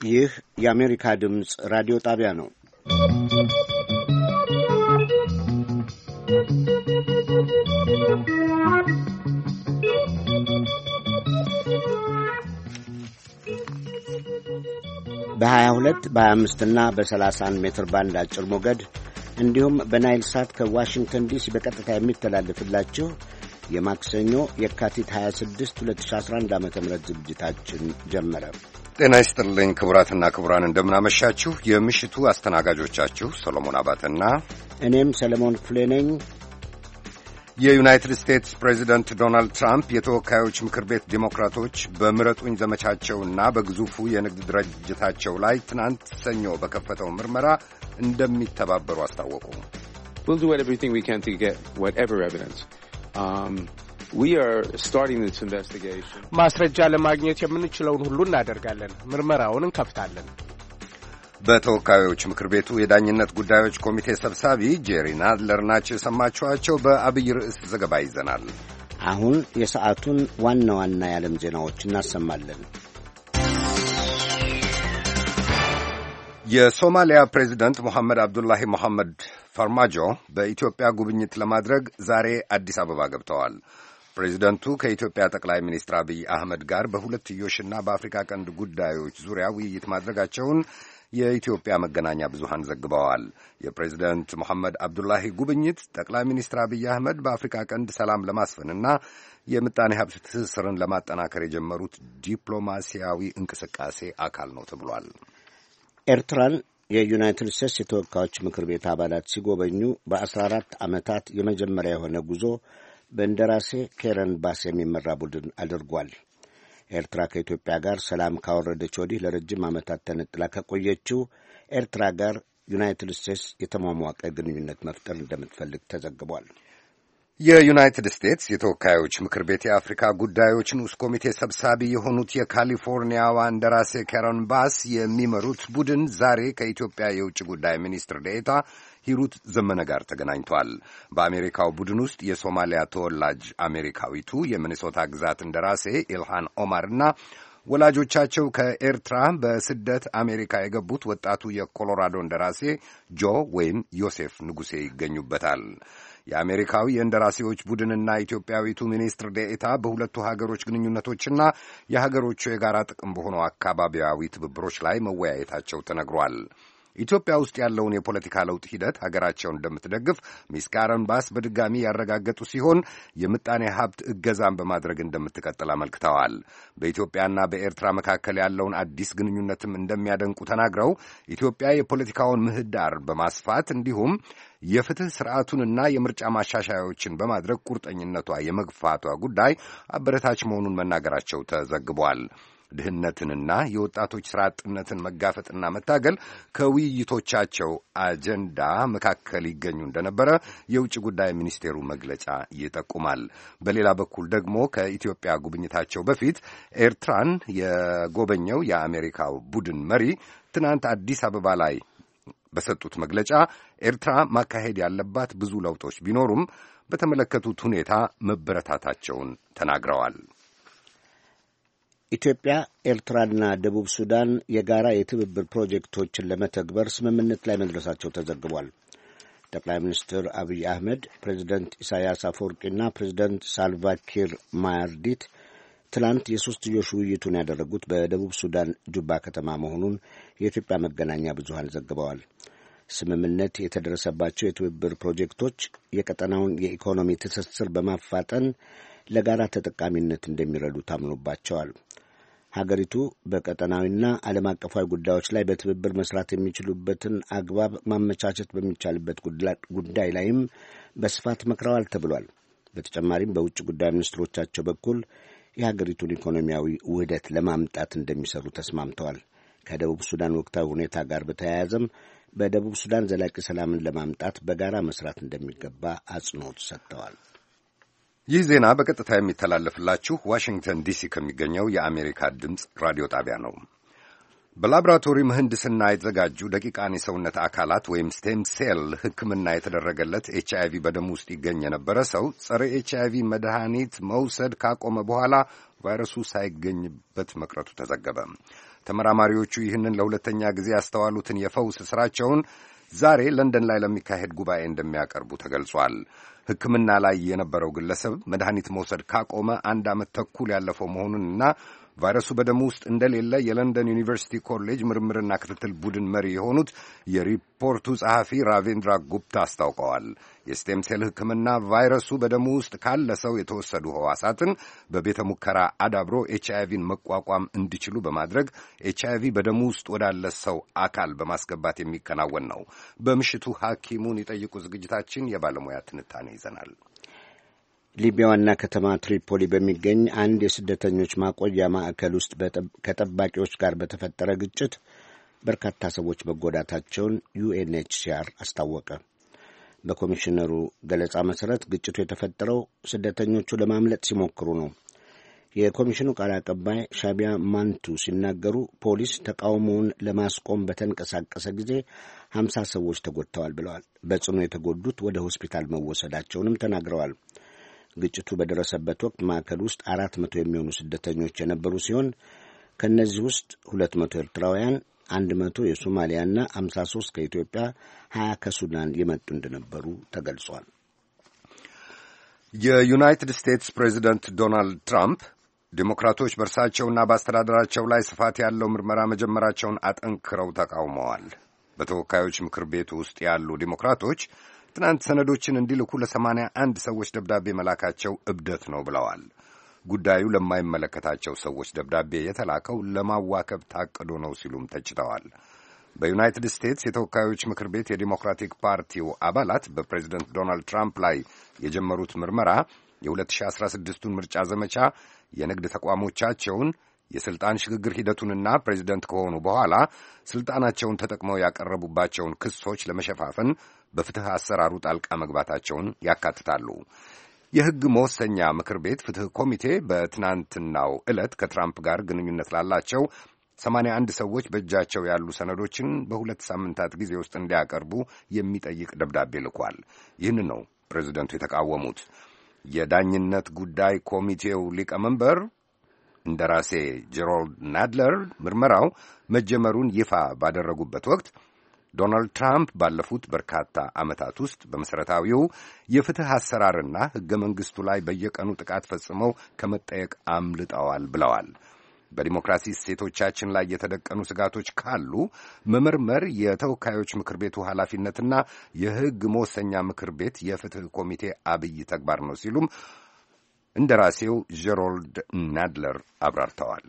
ይህ የአሜሪካ ድምፅ ራዲዮ ጣቢያ ነው። በ22 በ25 እና በ31 ሜትር ባንድ አጭር ሞገድ እንዲሁም በናይል ሳት ከዋሽንግተን ዲሲ በቀጥታ የሚተላለፍላችሁ የማክሰኞ የካቲት 26 2011 ዓ.ም ዝግጅታችን ጀመረ። ጤና ይስጥልኝ ክቡራትና ክቡራን፣ እንደምናመሻችሁ። የምሽቱ አስተናጋጆቻችሁ ሰሎሞን አባተና እኔም ሰለሞን ክፍሌ ነኝ። የዩናይትድ ስቴትስ ፕሬዚደንት ዶናልድ ትራምፕ የተወካዮች ምክር ቤት ዴሞክራቶች በምረጡኝ ዘመቻቸውና በግዙፉ የንግድ ድርጅታቸው ላይ ትናንት ሰኞ በከፈተው ምርመራ እንደሚተባበሩ አስታወቁ። We'll do everything we can to get whatever evidence. We are starting this investigation. ማስረጃ ለማግኘት የምንችለውን ሁሉ እናደርጋለን። ምርመራውን እንከፍታለን። በተወካዮች ምክር ቤቱ የዳኝነት ጉዳዮች ኮሚቴ ሰብሳቢ ጄሪ ናድለር ናቸው የሰማችኋቸው። በአብይ ርዕስ ዘገባ ይዘናል። አሁን የሰዓቱን ዋና ዋና የዓለም ዜናዎች እናሰማለን። የሶማሊያ ፕሬዚደንት ሞሐመድ አብዱላሂ ሞሐመድ ፋርማጆ በኢትዮጵያ ጉብኝት ለማድረግ ዛሬ አዲስ አበባ ገብተዋል። ፕሬዚደንቱ ከኢትዮጵያ ጠቅላይ ሚኒስትር አብይ አህመድ ጋር በሁለትዮሽና በአፍሪካ ቀንድ ጉዳዮች ዙሪያ ውይይት ማድረጋቸውን የኢትዮጵያ መገናኛ ብዙሃን ዘግበዋል። የፕሬዚደንት ሞሐመድ አብዱላሂ ጉብኝት ጠቅላይ ሚኒስትር አብይ አህመድ በአፍሪካ ቀንድ ሰላም ለማስፈንና የምጣኔ ሀብት ትስስርን ለማጠናከር የጀመሩት ዲፕሎማሲያዊ እንቅስቃሴ አካል ነው ተብሏል። ኤርትራን የዩናይትድ ስቴትስ የተወካዮች ምክር ቤት አባላት ሲጎበኙ በ14 ዓመታት የመጀመሪያ የሆነ ጉዞ በእንደራሴ ኬረን ባስ የሚመራ ቡድን አድርጓል። ኤርትራ ከኢትዮጵያ ጋር ሰላም ካወረደች ወዲህ ለረጅም ዓመታት ተነጥላ ከቆየችው ኤርትራ ጋር ዩናይትድ ስቴትስ የተሟሟቀ ግንኙነት መፍጠር እንደምትፈልግ ተዘግቧል። የዩናይትድ ስቴትስ የተወካዮች ምክር ቤት የአፍሪካ ጉዳዮች ንዑስ ኮሚቴ ሰብሳቢ የሆኑት የካሊፎርኒያዋ እንደራሴ ካረን ባስ የሚመሩት ቡድን ዛሬ ከኢትዮጵያ የውጭ ጉዳይ ሚኒስትር ዴኤታ ሂሩት ዘመነ ጋር ተገናኝቷል። በአሜሪካው ቡድን ውስጥ የሶማሊያ ተወላጅ አሜሪካዊቱ የሚኒሶታ ግዛት እንደራሴ ኢልሃን ኦማርና ወላጆቻቸው ከኤርትራ በስደት አሜሪካ የገቡት ወጣቱ የኮሎራዶ እንደራሴ ጆ ወይም ዮሴፍ ንጉሴ ይገኙበታል። የአሜሪካዊ የእንደራሴዎች ቡድንና ኢትዮጵያዊቱ ሚኒስትር ዴኤታ በሁለቱ ሀገሮች ግንኙነቶችና የሀገሮቹ የጋራ ጥቅም በሆነው አካባቢያዊ ትብብሮች ላይ መወያየታቸው ተነግሯል። ኢትዮጵያ ውስጥ ያለውን የፖለቲካ ለውጥ ሂደት ሀገራቸውን እንደምትደግፍ ሚስ ካረን ባስ በድጋሚ ያረጋገጡ ሲሆን የምጣኔ ሀብት እገዛን በማድረግ እንደምትቀጥል አመልክተዋል። በኢትዮጵያና በኤርትራ መካከል ያለውን አዲስ ግንኙነትም እንደሚያደንቁ ተናግረው ኢትዮጵያ የፖለቲካውን ምህዳር በማስፋት እንዲሁም የፍትህ ስርዓቱንና የምርጫ ማሻሻያዎችን በማድረግ ቁርጠኝነቷ የመግፋቷ ጉዳይ አበረታች መሆኑን መናገራቸው ተዘግቧል። ድህነትንና የወጣቶች ሥራ አጥነትን መጋፈጥና መታገል ከውይይቶቻቸው አጀንዳ መካከል ይገኙ እንደነበረ የውጭ ጉዳይ ሚኒስቴሩ መግለጫ ይጠቁማል። በሌላ በኩል ደግሞ ከኢትዮጵያ ጉብኝታቸው በፊት ኤርትራን የጎበኘው የአሜሪካው ቡድን መሪ ትናንት አዲስ አበባ ላይ በሰጡት መግለጫ ኤርትራ ማካሄድ ያለባት ብዙ ለውጦች ቢኖሩም በተመለከቱት ሁኔታ መበረታታቸውን ተናግረዋል። ኢትዮጵያ፣ ኤርትራና ደቡብ ሱዳን የጋራ የትብብር ፕሮጀክቶችን ለመተግበር ስምምነት ላይ መድረሳቸው ተዘግቧል። ጠቅላይ ሚኒስትር አብይ አህመድ፣ ፕሬዚደንት ኢሳያስ አፈወርቂና ፕሬዚደንት ሳልቫኪር ማያርዲት ትላንት የሦስትዮሽ ውይይቱን ያደረጉት በደቡብ ሱዳን ጁባ ከተማ መሆኑን የኢትዮጵያ መገናኛ ብዙሃን ዘግበዋል። ስምምነት የተደረሰባቸው የትብብር ፕሮጀክቶች የቀጠናውን የኢኮኖሚ ትስስር በማፋጠን ለጋራ ተጠቃሚነት እንደሚረዱ ታምኖባቸዋል። ሀገሪቱ በቀጠናዊና ዓለም አቀፋዊ ጉዳዮች ላይ በትብብር መስራት የሚችሉበትን አግባብ ማመቻቸት በሚቻልበት ጉዳይ ላይም በስፋት መክረዋል ተብሏል። በተጨማሪም በውጭ ጉዳይ ሚኒስትሮቻቸው በኩል የሀገሪቱን ኢኮኖሚያዊ ውህደት ለማምጣት እንደሚሰሩ ተስማምተዋል። ከደቡብ ሱዳን ወቅታዊ ሁኔታ ጋር በተያያዘም በደቡብ ሱዳን ዘላቂ ሰላምን ለማምጣት በጋራ መስራት እንደሚገባ አጽንኦት ሰጥተዋል። ይህ ዜና በቀጥታ የሚተላለፍላችሁ ዋሽንግተን ዲሲ ከሚገኘው የአሜሪካ ድምፅ ራዲዮ ጣቢያ ነው። በላቦራቶሪ ምህንድስና የተዘጋጁ ደቂቃን የሰውነት አካላት ወይም ስቴም ሴል ሕክምና የተደረገለት ኤችአይቪ በደሙ ውስጥ ይገኝ የነበረ ሰው ጸረ ኤችአይቪ መድኃኒት መውሰድ ካቆመ በኋላ ቫይረሱ ሳይገኝበት መቅረቱ ተዘገበ። ተመራማሪዎቹ ይህንን ለሁለተኛ ጊዜ ያስተዋሉትን የፈውስ ሥራቸውን ዛሬ ለንደን ላይ ለሚካሄድ ጉባኤ እንደሚያቀርቡ ተገልጿል። ሕክምና ላይ የነበረው ግለሰብ መድኃኒት መውሰድ ካቆመ 1 ዓመት ተኩል ያለፈው መሆኑንና ቫይረሱ በደሙ ውስጥ እንደሌለ የለንደን ዩኒቨርሲቲ ኮሌጅ ምርምርና ክትትል ቡድን መሪ የሆኑት የሪፖርቱ ጸሐፊ ራቬንድራ ጉፕታ አስታውቀዋል። የስቴም ሴል ሕክምና ቫይረሱ በደሙ ውስጥ ካለ ሰው የተወሰዱ ሕዋሳትን በቤተ ሙከራ አዳብሮ ኤችአይቪን መቋቋም እንዲችሉ በማድረግ ኤችአይቪ በደሙ ውስጥ ወዳለ ሰው አካል በማስገባት የሚከናወን ነው። በምሽቱ ሐኪሙን ይጠይቁ ዝግጅታችን የባለሙያ ትንታኔ ይዘናል። ሊቢያ ዋና ከተማ ትሪፖሊ በሚገኝ አንድ የስደተኞች ማቆያ ማዕከል ውስጥ ከጠባቂዎች ጋር በተፈጠረ ግጭት በርካታ ሰዎች መጎዳታቸውን ዩኤንኤችሲአር አስታወቀ። በኮሚሽነሩ ገለጻ መሠረት ግጭቱ የተፈጠረው ስደተኞቹ ለማምለጥ ሲሞክሩ ነው። የኮሚሽኑ ቃል አቀባይ ሻቢያ ማንቱ ሲናገሩ ፖሊስ ተቃውሞውን ለማስቆም በተንቀሳቀሰ ጊዜ 50 ሰዎች ተጎድተዋል ብለዋል። በጽኑ የተጎዱት ወደ ሆስፒታል መወሰዳቸውንም ተናግረዋል። ግጭቱ በደረሰበት ወቅት ማዕከል ውስጥ 400 የሚሆኑ ስደተኞች የነበሩ ሲሆን ከእነዚህ ውስጥ 200 ኤርትራውያን፣ 100 የሶማሊያና 53 ከኢትዮጵያ፣ 20 ከሱዳን የመጡ እንደነበሩ ተገልጿል። የዩናይትድ ስቴትስ ፕሬዚደንት ዶናልድ ትራምፕ ዴሞክራቶች በእርሳቸውና በአስተዳደራቸው ላይ ስፋት ያለው ምርመራ መጀመራቸውን አጠንክረው ተቃውመዋል። በተወካዮች ምክር ቤቱ ውስጥ ያሉ ዴሞክራቶች ትናንት ሰነዶችን እንዲልኩ ለ81 ሰዎች ደብዳቤ መላካቸው እብደት ነው ብለዋል። ጉዳዩ ለማይመለከታቸው ሰዎች ደብዳቤ የተላከው ለማዋከብ ታቅዶ ነው ሲሉም ተችተዋል። በዩናይትድ ስቴትስ የተወካዮች ምክር ቤት የዲሞክራቲክ ፓርቲው አባላት በፕሬዚደንት ዶናልድ ትራምፕ ላይ የጀመሩት ምርመራ የ2016ቱን ምርጫ ዘመቻ፣ የንግድ ተቋሞቻቸውን፣ የሥልጣን ሽግግር ሂደቱንና ፕሬዚደንት ከሆኑ በኋላ ሥልጣናቸውን ተጠቅመው ያቀረቡባቸውን ክሶች ለመሸፋፈን በፍትሕ አሰራሩ ጣልቃ መግባታቸውን ያካትታሉ። የሕግ መወሰኛ ምክር ቤት ፍትሕ ኮሚቴ በትናንትናው ዕለት ከትራምፕ ጋር ግንኙነት ላላቸው 81 ሰዎች በእጃቸው ያሉ ሰነዶችን በ2 ሳምንታት ጊዜ ውስጥ እንዲያቀርቡ የሚጠይቅ ደብዳቤ ልኳል። ይህን ነው ፕሬዚደንቱ የተቃወሙት። የዳኝነት ጉዳይ ኮሚቴው ሊቀመንበር እንደራሴ ጄሮልድ ናድለር ምርመራው መጀመሩን ይፋ ባደረጉበት ወቅት ዶናልድ ትራምፕ ባለፉት በርካታ ዓመታት ውስጥ በመሠረታዊው የፍትሕ አሰራርና ሕገ መንግሥቱ ላይ በየቀኑ ጥቃት ፈጽመው ከመጠየቅ አምልጠዋል ብለዋል። በዲሞክራሲ እሴቶቻችን ላይ የተደቀኑ ስጋቶች ካሉ መመርመር የተወካዮች ምክር ቤቱ ኃላፊነትና የሕግ መወሰኛ ምክር ቤት የፍትሕ ኮሚቴ አብይ ተግባር ነው ሲሉም እንደራሴው ጄሮልድ ናድለር አብራርተዋል።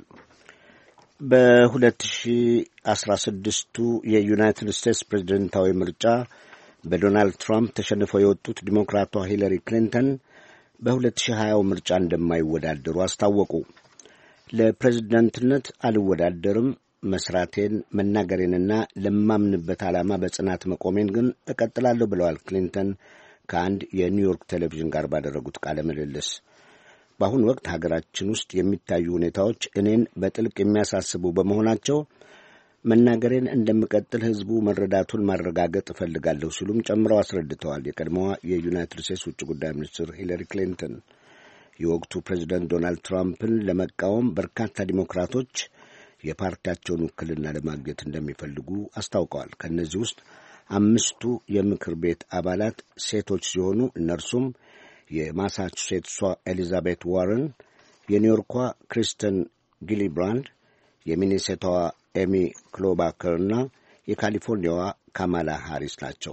በ2016ቱ የዩናይትድ ስቴትስ ፕሬዝደንታዊ ምርጫ በዶናልድ ትራምፕ ተሸንፈው የወጡት ዲሞክራቷ ሂለሪ ክሊንተን በ2020 ምርጫ እንደማይወዳደሩ አስታወቁ። ለፕሬዝደንትነት አልወዳደርም፣ መስራቴን፣ መናገሬንና ለማምንበት ዓላማ በጽናት መቆሜን ግን እቀጥላለሁ ብለዋል ክሊንተን ከአንድ የኒውዮርክ ቴሌቪዥን ጋር ባደረጉት ቃለ ምልልስ። በአሁኑ ወቅት ሀገራችን ውስጥ የሚታዩ ሁኔታዎች እኔን በጥልቅ የሚያሳስቡ በመሆናቸው መናገሬን እንደምቀጥል ሕዝቡ መረዳቱን ማረጋገጥ እፈልጋለሁ ሲሉም ጨምረው አስረድተዋል። የቀድሞዋ የዩናይትድ ስቴትስ ውጭ ጉዳይ ሚኒስትር ሂለሪ ክሊንተን የወቅቱ ፕሬዚደንት ዶናልድ ትራምፕን ለመቃወም በርካታ ዲሞክራቶች የፓርቲያቸውን ውክልና ለማግኘት እንደሚፈልጉ አስታውቀዋል። ከእነዚህ ውስጥ 5ቱ የምክር ቤት አባላት ሴቶች ሲሆኑ እነርሱም የማሳቹሴትሷ ኤሊዛቤት ዋረን፣ የኒውዮርኳ ክሪስተን ጊሊብራንድ፣ የሚኔሶታዋ ኤሚ ክሎባከርና የካሊፎርኒያዋ ካማላ ሃሪስ ናቸው።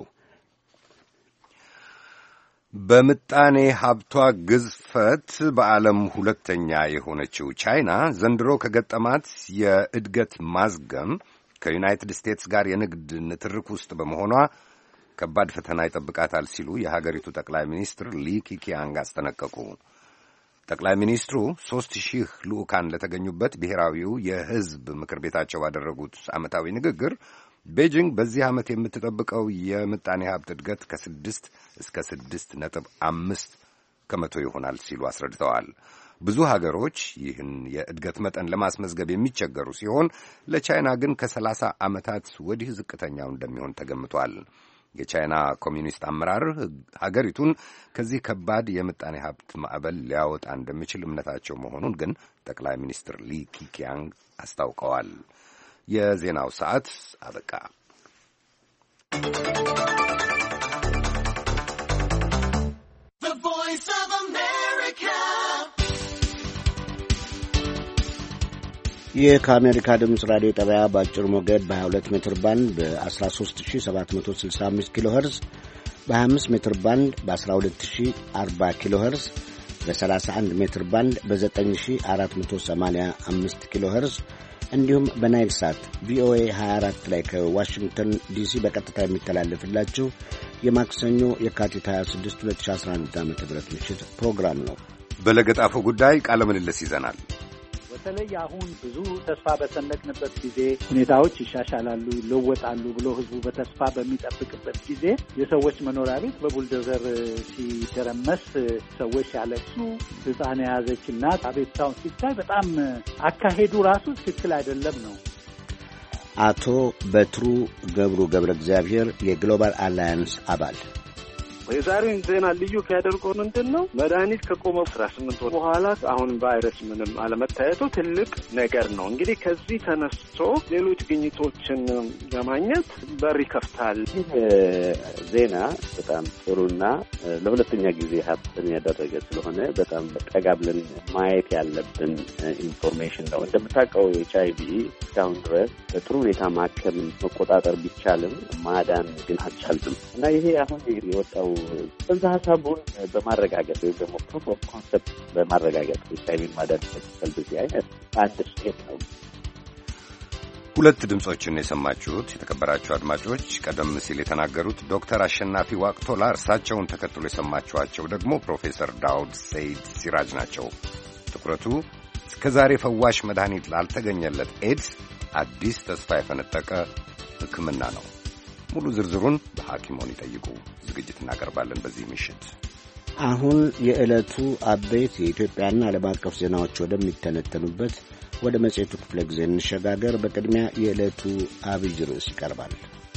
በምጣኔ ሀብቷ ግዝፈት በዓለም ሁለተኛ የሆነችው ቻይና ዘንድሮ ከገጠማት የእድገት ማዝገም ከዩናይትድ ስቴትስ ጋር የንግድ ንትርክ ውስጥ በመሆኗ ከባድ ፈተና ይጠብቃታል ሲሉ የሀገሪቱ ጠቅላይ ሚኒስትር ሊ ኪኪያንግ አስጠነቀቁ። ጠቅላይ ሚኒስትሩ 3000 ልዑካን ለተገኙበት ብሔራዊው የሕዝብ ምክር ቤታቸው ባደረጉት ዓመታዊ ንግግር ቤጂንግ በዚህ ዓመት የምትጠብቀው የምጣኔ ሀብት እድገት ከ6 እስከ 6.5 ከመቶ ይሆናል ሲሉ አስረድተዋል። ብዙ ሀገሮች ይህን የእድገት መጠን ለማስመዝገብ የሚቸገሩ ሲሆን ለቻይና ግን ከ30 ዓመታት ወዲህ ዝቅተኛው እንደሚሆን ተገምቷል። የቻይና ኮሚዩኒስት አመራር ሀገሪቱን ከዚህ ከባድ የምጣኔ ሀብት ማዕበል ሊያወጣ እንደሚችል እምነታቸው መሆኑን ግን ጠቅላይ ሚኒስትር ሊ ኪኪያንግ አስታውቀዋል። የዜናው ሰዓት አበቃ። ይህ ከአሜሪካ ድምፅ ራዲዮ ጣቢያ በአጭር ሞገድ በ22 ሜትር ባንድ በ13765 ኪሎ ኸርዝ በ25 ሜትር ባንድ በ12040 ኪሎ ኸርዝ በ31 ሜትር ባንድ በ9485 ኪሎ ኸርዝ እንዲሁም በናይል ሳት ቪኦኤ 24 ላይ ከዋሽንግተን ዲሲ በቀጥታ የሚተላለፍላችሁ የማክሰኞ የካቲት 26 2011 ዓ.ም ምሽት ፕሮግራም ነው። በለገጣፎ ጉዳይ ቃለ ምልልስ ይዘናል። በተለይ አሁን ብዙ ተስፋ በሰነቅንበት ጊዜ ሁኔታዎች ይሻሻላሉ፣ ይለወጣሉ ብሎ ህዝቡ በተስፋ በሚጠብቅበት ጊዜ የሰዎች መኖሪያ ቤት በቡልዶዘር ሲደረመስ፣ ሰዎች ሲያለቅሱ፣ ሕፃን የያዘች እናት አቤቱታውን ሲታይ በጣም አካሄዱ ራሱ ትክክል አይደለም ነው። አቶ በትሩ ገብሩ ገብረ እግዚአብሔር የግሎባል አላያንስ አባል። የዛሬን ዜና ልዩ ከያደርገው ምንድን ነው? መድኃኒት ከቆመ 18 ወር በኋላ አሁን ቫይረስ ምንም አለመታየቱ ትልቅ ነገር ነው። እንግዲህ ከዚህ ተነስቶ ሌሎች ግኝቶችን ለማግኘት በር ይከፍታል። ይህ ዜና በጣም ጥሩና ለሁለተኛ ጊዜ ሀብትን ያደረገ ስለሆነ በጣም ጠጋ ብለን ማየት ያለብን ኢንፎርሜሽን ነው። እንደምታውቀው HIV እስካሁን ድረስ በጥሩ ሁኔታ ማከም መቆጣጠር ቢቻልም ማዳን ግን አልቻልንም እና ይሄ አሁን የወጣው ጽንሰ ሀሳቡን በማረጋገጥ ወይም ደግሞ ፕሩፍ ኦፍ ኮንሰፕት በማረጋገጥ HIV ማዳን ይችላል። በዚህ አይነት አንድ ስቴፕ ነው። ሁለት ድምጾችን የሰማችሁት የተከበራችሁ አድማጮች፣ ቀደም ሲል የተናገሩት ዶክተር አሸናፊ ዋቅቶላ፣ እርሳቸውን ተከትሎ የሰማችኋቸው ደግሞ ፕሮፌሰር ዳውድ ሰይድ ሲራጅ ናቸው። ትኩረቱ እስከዛሬ ፈዋሽ መድኃኒት ላልተገኘለት ኤድስ አዲስ ተስፋ የፈነጠቀ ሕክምና ነው። ሙሉ ዝርዝሩን በሐኪሞን ይጠይቁ ዝግጅት እናቀርባለን በዚህ ምሽት። አሁን የዕለቱ አበይት የኢትዮጵያና ዓለም አቀፍ ዜናዎች ወደሚተነተኑበት ወደ መጽሔቱ ክፍለ ጊዜ እንሸጋገር። በቅድሚያ የዕለቱ አብይ ርዕስ ይቀርባል።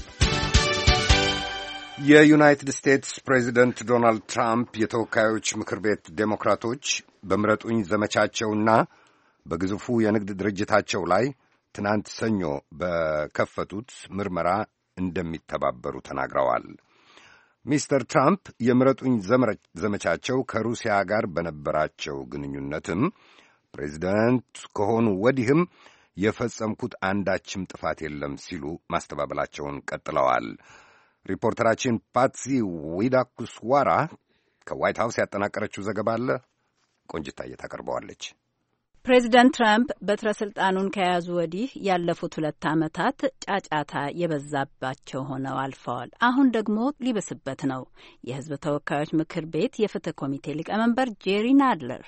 የዩናይትድ ስቴትስ ፕሬዚደንት ዶናልድ ትራምፕ የተወካዮች ምክር ቤት ዴሞክራቶች በምረጡኝ ዘመቻቸውና በግዙፉ የንግድ ድርጅታቸው ላይ ትናንት ሰኞ በከፈቱት ምርመራ እንደሚተባበሩ ተናግረዋል። ሚስተር ትራምፕ የምረጡኝ ዘመቻቸው ከሩሲያ ጋር በነበራቸው ግንኙነትም ፕሬዚደንት ከሆኑ ወዲህም የፈጸምኩት አንዳችም ጥፋት የለም ሲሉ ማስተባበላቸውን ቀጥለዋል። ሪፖርተራችን ፓትሲ ዊዳኩስዋራ ከዋይት ሃውስ ያጠናቀረችው ዘገባ አለ። ቆንጅታዬ ታቀርበዋለች። ፕሬዚደንት ትራምፕ በትረ ስልጣኑን ከያዙ ወዲህ ያለፉት 2 ዓመታት ጫጫታ የበዛባቸው ሆነው አልፈዋል። አሁን ደግሞ ሊበስበት ነው። የሕዝብ ተወካዮች ምክር ቤት የፍትህ ኮሚቴ ሊቀመንበር ጄሪ ናድለር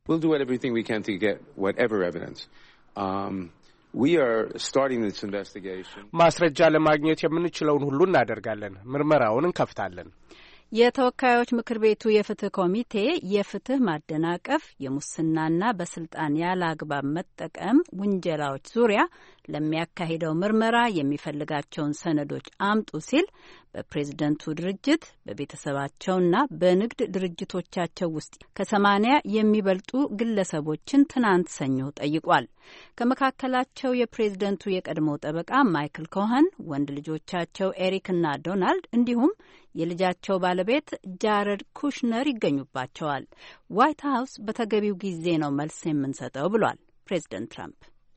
ማስረጃ ለማግኘት የምንችለውን ሁሉ እናደርጋለን። ምርመራውን እንከፍታለን። የተወካዮች ምክር ቤቱ የፍትህ ኮሚቴ የፍትህ ማደናቀፍ፣ የሙስናና በስልጣን ያለ አግባብ መጠቀም ውንጀላዎች ዙሪያ ለሚያካሂደው ምርመራ የሚፈልጋቸውን ሰነዶች አምጡ ሲል በፕሬዝደንቱ ድርጅት በቤተሰባቸውና በንግድ ድርጅቶቻቸው ውስጥ ከ80 የሚበልጡ ግለሰቦችን ትናንት ሰኞ ጠይቋል። ከመካከላቸው የፕሬዝደንቱ የቀድሞ ጠበቃ ማይክል ኮኸን፣ ወንድ ልጆቻቸው ኤሪክና ዶናልድ እንዲሁም የልጃቸው ባለቤት ጃረድ ኩሽነር ይገኙባቸዋል። ዋይት ሀውስ በተገቢው ጊዜ ነው መልስ የምንሰጠው ብሏል ፕሬዝደንት ትራምፕ።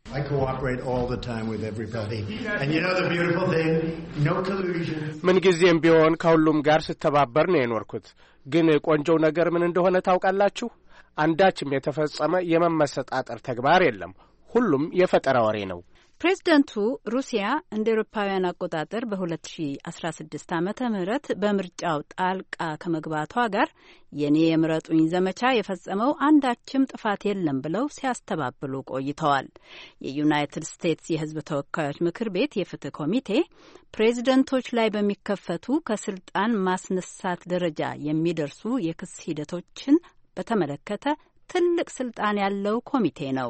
ምንጊዜም ቢሆን ከሁሉም ጋር ስተባበር ነው የኖርኩት። ግን ቆንጆው ነገር ምን እንደሆነ ታውቃላችሁ? አንዳችም የተፈጸመ የመመሰጣጠር ተግባር የለም። ሁሉም የፈጠራ ወሬ ነው። ፕሬዝደንቱ ሩሲያ እንደ ኤሮፓውያን አቆጣጠር በ2016 ዓመተ ምህረት በምርጫው ጣልቃ ከመግባቷ ጋር የኔ የምረጡኝ ዘመቻ የፈጸመው አንዳችም ጥፋት የለም ብለው ሲያስተባብሉ ቆይተዋል። የዩናይትድ ስቴትስ የሕዝብ ተወካዮች ምክር ቤት የፍትህ ኮሚቴ ፕሬዝደንቶች ላይ በሚከፈቱ ከስልጣን ማስነሳት ደረጃ የሚደርሱ የክስ ሂደቶችን በተመለከተ ትልቅ ስልጣን ያለው ኮሚቴ ነው።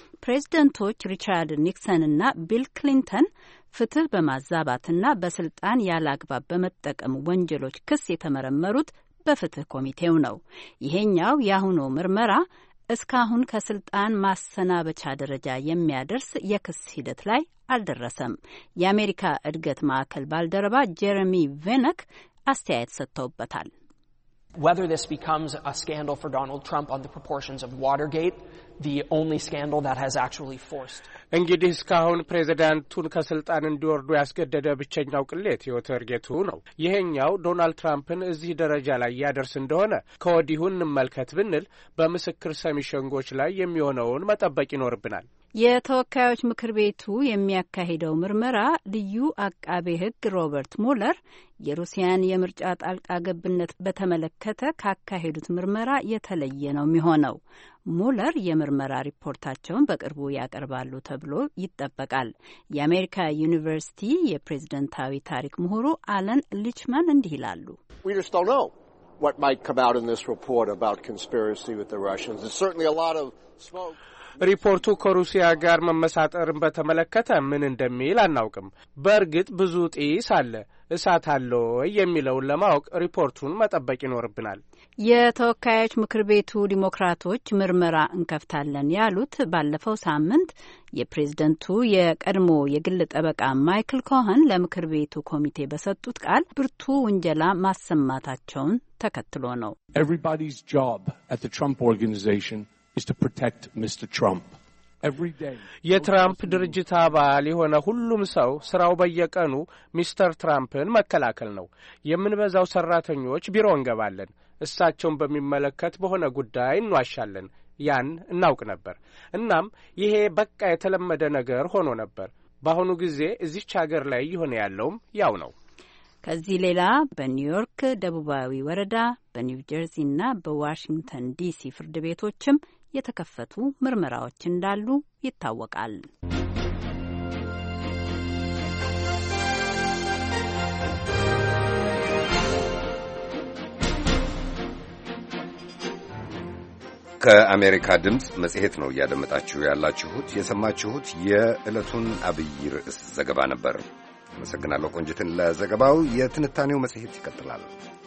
ፕሬዝደንቶች ሪቻርድ ኒክሰንና ቢል ክሊንተን ፍትህ በማዛባትና በስልጣን ያለአግባብ በመጠቀም ወንጀሎች ክስ የተመረመሩት በፍትህ ኮሚቴው ነው። ይሄኛው የአሁኑ ምርመራ እስካሁን ከስልጣን ማሰናበቻ ደረጃ የሚያደርስ የክስ ሂደት ላይ አልደረሰም። የአሜሪካ እድገት ማዕከል ባልደረባ ጀረሚ ቬነክ አስተያየት ሰጥተውበታል። Whether this becomes a scandal for Donald Trump on the proportions of Watergate, the only scandal that has actually forced. እንግዲህ እስካሁን ፕሬዚዳንቱን ከስልጣን እንዲወርዱ ያስገደደ ብቸኛው ቅሌት የወተርጌቱ ነው። ይሄኛው ዶናልድ ትራምፕን እዚህ ደረጃ ላይ ያደርስ እንደሆነ ከወዲሁ እንመልከት ብንል በምስክር ሰሚ ሸንጎች ላይ የሚሆነውን መጠበቅ ይኖርብናል። የተወካዮች ምክር ቤቱ የሚያካሂደው ምርመራ ልዩ አቃቤ ሕግ ሮበርት ሙለር የሩሲያን የምርጫ ጣልቃ ገብነት በተመለከተ ካካሄዱት ምርመራ የተለየ ነው የሚሆነው። ሙለር የምርመራ ሪፖርታቸውን በቅርቡ ያቀርባሉ ተብሎ ይጠበቃል። የአሜሪካ ዩኒቨርሲቲ የፕሬዝደንታዊ ታሪክ ምሁሩ አለን ሊችማን እንዲህ ይላሉ። We just don't know what might come out in this report about conspiracy with the Russians. There's certainly a lot of smoke. ሪፖርቱ ከሩሲያ ጋር መመሳጠርን በተመለከተ ምን እንደሚል አናውቅም። በእርግጥ ብዙ ጢስ አለ፣ እሳት አለ የሚለውን ለማወቅ ሪፖርቱን መጠበቅ ይኖርብናል። የተወካዮች ምክር ቤቱ ዲሞክራቶች ምርመራ እንከፍታለን ያሉት ባለፈው ሳምንት የፕሬዝደንቱ የቀድሞ የግል ጠበቃ ማይክል ኮኸን ለምክር ቤቱ ኮሚቴ በሰጡት ቃል ብርቱ ውንጀላ ማሰማታቸውን ተከትሎ ነው። Everybody's job at the Trump organization is to protect Mr. Trump. Every day. የትራምፕ ድርጅት አባል የሆነ ሁሉም ሰው ስራው በየቀኑ ሚስተር ትራምፕን መከላከል ነው። የምንበዛው ሰራተኞች ቢሮ እንገባለን። እሳቸውን በሚመለከት በሆነ ጉዳይ እንዋሻለን። ያን እናውቅ ነበር። እናም ይሄ በቃ የተለመደ ነገር ሆኖ ነበር። በአሁኑ ጊዜ እዚች ሀገር ላይ የሆነ ያለውም ያው ነው። ከዚህ ሌላ በኒውዮርክ ደቡባዊ ወረዳ፣ በኒው ጀርሲና በዋሽንግተን ዲሲ ፍርድ ቤቶችም የተከፈቱ ምርመራዎች እንዳሉ ይታወቃል። ከአሜሪካ ድምፅ መጽሔት ነው እያደመጣችሁ ያላችሁት። የሰማችሁት የዕለቱን አብይ ርዕስ ዘገባ ነበር። አመሰግናለሁ ቆንጅትን ለዘገባው። የትንታኔው መጽሔት ይቀጥላል።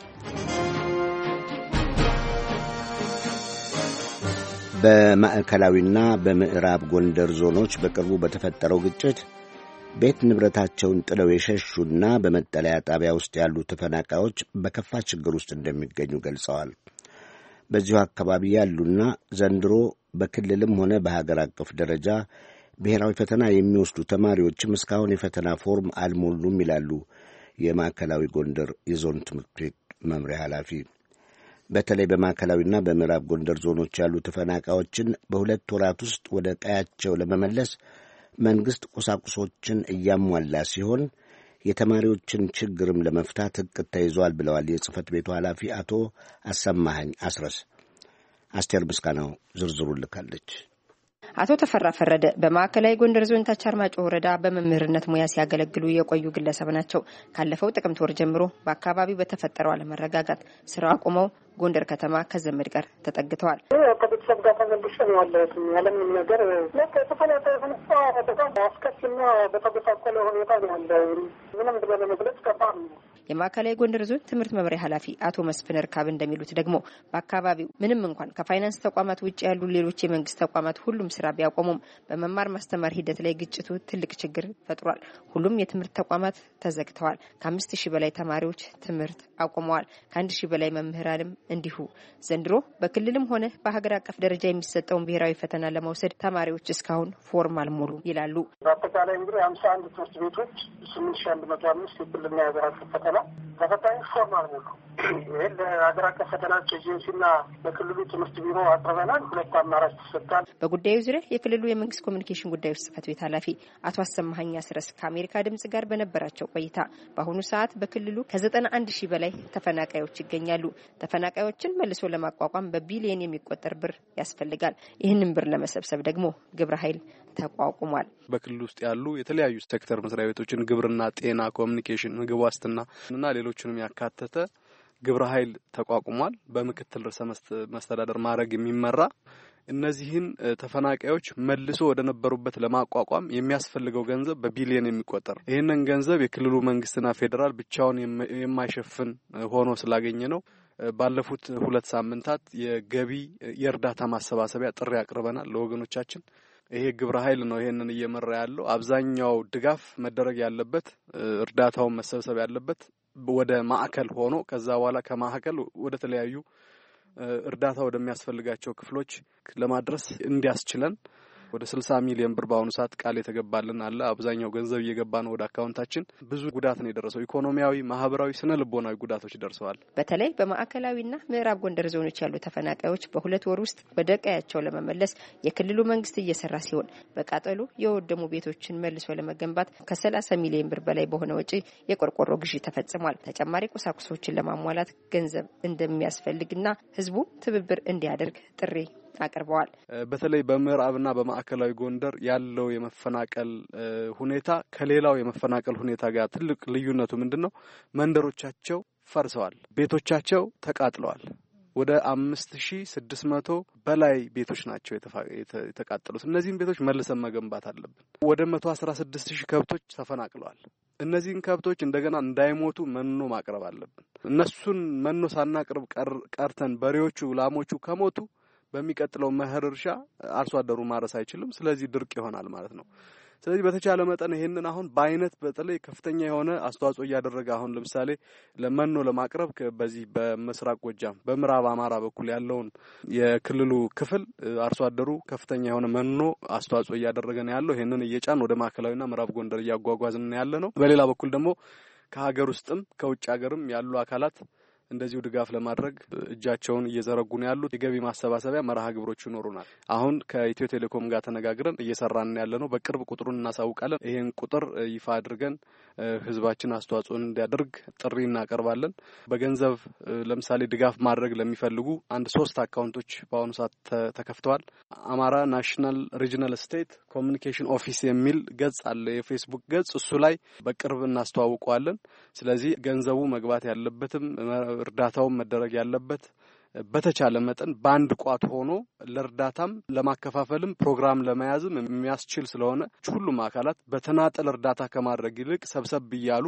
በማዕከላዊና በምዕራብ ጎንደር ዞኖች በቅርቡ በተፈጠረው ግጭት ቤት ንብረታቸውን ጥለው የሸሹና በመጠለያ ጣቢያ ውስጥ ያሉ ተፈናቃዮች በከፋ ችግር ውስጥ እንደሚገኙ ገልጸዋል። በዚሁ አካባቢ ያሉና ዘንድሮ በክልልም ሆነ በሀገር አቀፍ ደረጃ ብሔራዊ ፈተና የሚወስዱ ተማሪዎችም እስካሁን የፈተና ፎርም አልሞሉም ይላሉ የማዕከላዊ ጎንደር የዞን ትምህርት ቤት መምሪያ ኃላፊ። በተለይ በማዕከላዊና በምዕራብ ጎንደር ዞኖች ያሉ ተፈናቃዮችን በሁለት ወራት ውስጥ ወደ ቀያቸው ለመመለስ መንግሥት ቁሳቁሶችን እያሟላ ሲሆን የተማሪዎችን ችግርም ለመፍታት እቅድ ተይዟል ብለዋል የጽህፈት ቤቱ ኃላፊ አቶ አሰማኸኝ አስረስ። አስቴር ምስጋናው ዝርዝሩ ልካለች። አቶ ተፈራ ፈረደ በማዕከላዊ ጎንደር ዞን ታች አርማጭሆ ወረዳ በመምህርነት ሙያ ሲያገለግሉ የቆዩ ግለሰብ ናቸው። ካለፈው ጥቅምት ወር ጀምሮ በአካባቢው በተፈጠረው አለመረጋጋት ስራ አቁመው ጎንደር ከተማ ከዘመድ ጋር ተጠግተዋል። ከቤተሰብ ጋር ተመልሼ ነው ያለሁት። ያለምንም ነገር በጣም አስከፊና በተጎሳቆለ ሁኔታ ነው ያለው። ምንም ብሎ ለመግለጽ ከባድ ነው። የማዕከላዊ ጎንደር ዞን ትምህርት መምሪያ ኃላፊ አቶ መስፍን እርካብ እንደሚሉት ደግሞ በአካባቢው ምንም እንኳን ከፋይናንስ ተቋማት ውጭ ያሉ ሌሎች የመንግስት ተቋማት ሁሉም ስራ ቢያቆሙም በመማር ማስተማር ሂደት ላይ ግጭቱ ትልቅ ችግር ፈጥሯል። ሁሉም የትምህርት ተቋማት ተዘግተዋል። ከ5000 በላይ ተማሪዎች ትምህርት አቁመዋል። ከ1000 በላይ መምህራንም እንዲሁ። ዘንድሮ በክልልም ሆነ በሀገር አቀፍ ደረጃ የሚሰጠውን ብሔራዊ ፈተና ለመውሰድ ተማሪዎች እስካሁን ፎርም አልሞሉ ይላሉ። በአጠቃላይ እንግዲህ 51 ትምህርት ቤቶች 8105 የክልልና የሀገር አቀፍ ፈተና ተፈታኝ ፎርም አልሞሉ። ይህን ለሀገር አቀፍ ፈተናዎች ኤጀንሲና ለክልሉ ትምህርት ቢሮ አቅርበናል። 2 አማራጭ ተሰጥቷል። በጉዳዩ ዙሪያ የክልሉ የመንግስት ኮሚኒኬሽን ጉዳዮች ጽህፈት ቤት ኃላፊ አቶ አሰማኸኝ አስረስ ከአሜሪካ ድምጽ ጋር በነበራቸው ቆይታ በአሁኑ ሰዓት በክልሉ ከ91,000 በላይ ተፈናቃዮች ይገኛሉ። ተፈናቃዮችን መልሶ ለማቋቋም በቢሊየን የሚቆጠር ብር ያስፈልጋል። ይህንን ብር ለመሰብሰብ ደግሞ ግብረ ኃይል ተቋቁሟል። በክልል ውስጥ ያሉ የተለያዩ ሴክተር መስሪያ ቤቶችን ግብርና፣ ጤና፣ ኮሚኒኬሽን፣ ምግብ ዋስትና እና ሌሎችንም ያካተተ ግብረ ኃይል ተቋቁሟል። በምክትል ርዕሰ መስተዳደር ማዕረግ የሚመራ እነዚህን ተፈናቃዮች መልሶ ወደ ነበሩበት ለማቋቋም የሚያስፈልገው ገንዘብ በቢሊዮን የሚቆጠር ይሄንን ገንዘብ የክልሉ መንግስትና ፌደራል ብቻውን የማይሸፍን ሆኖ ስላገኘ ነው ባለፉት 2 ሳምንታት የገቢ የእርዳታ ማሰባሰቢያ ጥሪ አቅርበናል ለወገኖቻችን። ይሄ ግብረ ኃይል ነው ይሄንን እየመራ ያለው። አብዛኛው ድጋፍ መደረግ ያለበት እርዳታው መሰብሰብ ያለበት ወደ ማዕከል ሆኖ ከዛ በኋላ ከማዕከል ወደ ተለያዩ እርዳታ ወደሚያስፈልጋቸው ክፍሎች ለማድረስ እንዲያስችለን ወደ 60 ሚሊዮን ብር በአሁኑ ሰዓት ቃል የተገባልን አለ። አብዛኛው ገንዘብ እየገባ ነው ወደ አካውንታችን። ብዙ ጉዳት ነው የደረሰው። ኢኮኖሚያዊ፣ ማህበራዊ፣ ስነ ልቦናዊ ጉዳቶች ደርሰዋል። በተለይ በማዕከላዊና ምዕራብ ጎንደር ዞኖች ያሉ ተፈናቃዮች በ2 ወር ውስጥ ወደ ቀያቸው ለመመለስ የክልሉ መንግስት እየሰራ ሲሆን በቃጠሎ የወደሙ ቤቶችን መልሶ ለመገንባት ከ30 ሚሊዮን ብር በላይ በሆነ ወጪ የቆርቆሮ ግዢ ተፈጽሟል። ተጨማሪ ቁሳቁሶችን ለማሟላት ገንዘብ እንደሚያስፈልግና ህዝቡ ትብብር እንዲያደርግ ጥሪ አቅርበዋል። በተለይ በምዕራብና በማዕከላዊ ጎንደር ያለው የመፈናቀል ሁኔታ ከሌላው የመፈናቀል ሁኔታ ጋር ትልቅ ልዩነቱ ምንድነው? መንደሮቻቸው ፈርሰዋል፣ ቤቶቻቸው ተቃጥለዋል። ወደ 5600 በላይ ቤቶች ናቸው የተቃጠሉት። እነዚህን ቤቶች መልሰን መገንባት አለብን። ወደ 116000 ከብቶች ተፈናቅለዋል። እነዚህን ከብቶች እንደገና እንዳይሞቱ መኖ ማቅረብ አለብን። እነሱን መኖ ሳናቅርብ ቀርተን በሬዎቹ ላሞቹ ከሞቱ በሚቀጥለው መኸር እርሻ አርሶ አደሩ ማረስ አይችልም። ስለዚህ ድርቅ ይሆናል ማለት ነው። ስለዚህ በተቻለ መጠን ይሄንን አሁን በአይነት በተለይ ከፍተኛ የሆነ አስተዋጽኦ እያደረገ አሁን ለምሳሌ ለመኖ ለማቅረብ በዚህ በምስራቅ ጎጃም በምዕራብ አማራ በኩል ያለውን የክልሉ ክፍል አርሶ አደሩ ከፍተኛ የሆነ መኖ አስተዋጽኦ እያደረገ ነው ያለው። ይሄንን እየጫን ወደ ማዕከላዊና ምዕራብ ጎንደር እያጓጓዝን ያለ ነው። በሌላ በኩል ደግሞ ከሀገር ውስጥም ከውጭ ሀገርም ያሉ አካላት እንደዚሁ ድጋፍ ለማድረግ እጃቸውን እየዘረጉ ነው ያሉት። የገቢ ማሰባሰቢያ መርሃ ግብሮች ይኖሩናል። አሁን ከኢትዮ ቴሌኮም ጋር ተነጋግረን እየሰራን ያለነው በቅርብ ቁጥሩን እናሳውቃለን። ይሄን ቁጥር ይፋ አድርገን ህዝባችን አስተዋጽኦ እንዲያደርግ ጥሪ እናቀርባለን። በገንዘብ ለምሳሌ ድጋፍ ማድረግ ለሚፈልጉ 3 አካውንቶች በአሁኑ ሰዓት ተከፍተዋል። አማራ ናሽናል ሪጂናል ስቴት ኮሚኒኬሽን ኦፊስ የሚል ገጽ አለ፣ የፌስቡክ ገጽ። እሱ ላይ በቅርብ እናስተዋውቀዋለን። ስለዚህ ገንዘቡ መግባት ያለበትም እርዳታው መደረግ ያለበት በተቻለ መጠን በአንድ ቋት ሆኖ ለእርዳታም ለማከፋፈልም ፕሮግራም ለመያዝም የሚያስችል ስለሆነ ሁሉም አካላት በተናጠል እርዳታ ከማድረግ ይልቅ ሰብሰብ ይያሉ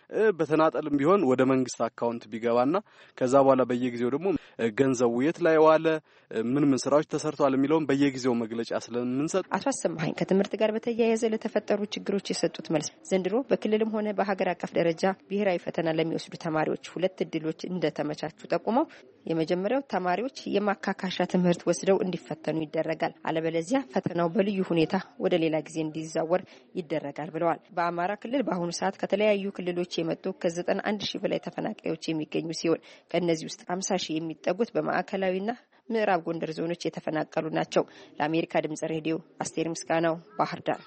በተናጠልም ቢሆን ወደ መንግስት አካውንት ቢገባና ከዛ በኋላ በየጊዜው ደግሞ ገንዘቡ የት ላይ ዋለ፣ ምን ስራዎች ተሰርተዋል የሚለውን በየጊዜው መግለጫ ስለምንሰጥ አቶ አሰማኸኝ ከትምህርት ጋር በተያያዘ ለተፈጠሩ ችግሮች የሰጡት መልስ ዘንድሮ በክልልም ሆነ በሀገር አቀፍ ደረጃ ብሔራዊ ፈተና ለሚወስዱ ተማሪዎች 2 እድሎች እንደተመቻቹ ጠቁመው የመጀመሪያው ተማሪዎች የማካካሻ ትምህርት ወስደው እንዲፈተኑ ይደረጋል፣ አለበለዚያ ፈተናው በልዩ ሁኔታ ወደ ሌላ ጊዜ እንዲዛወር ይደረጋል ብለዋል። በአማራ ክልል በአሁኑ ሰዓት ከተለያዩ ክልሎች የመጡ ከ91,000 በላይ ተፈናቃዮች የሚገኙ ሲሆን ከነዚህ ውስጥ 50,000 የሚጠጉት በማዕከላዊና ምዕራብ ጎንደር ዞኖች የተፈናቀሉ ናቸው። ለአሜሪካ ድምጽ ሬዲዮ አስቴር ምስጋናው ባህር ዳር።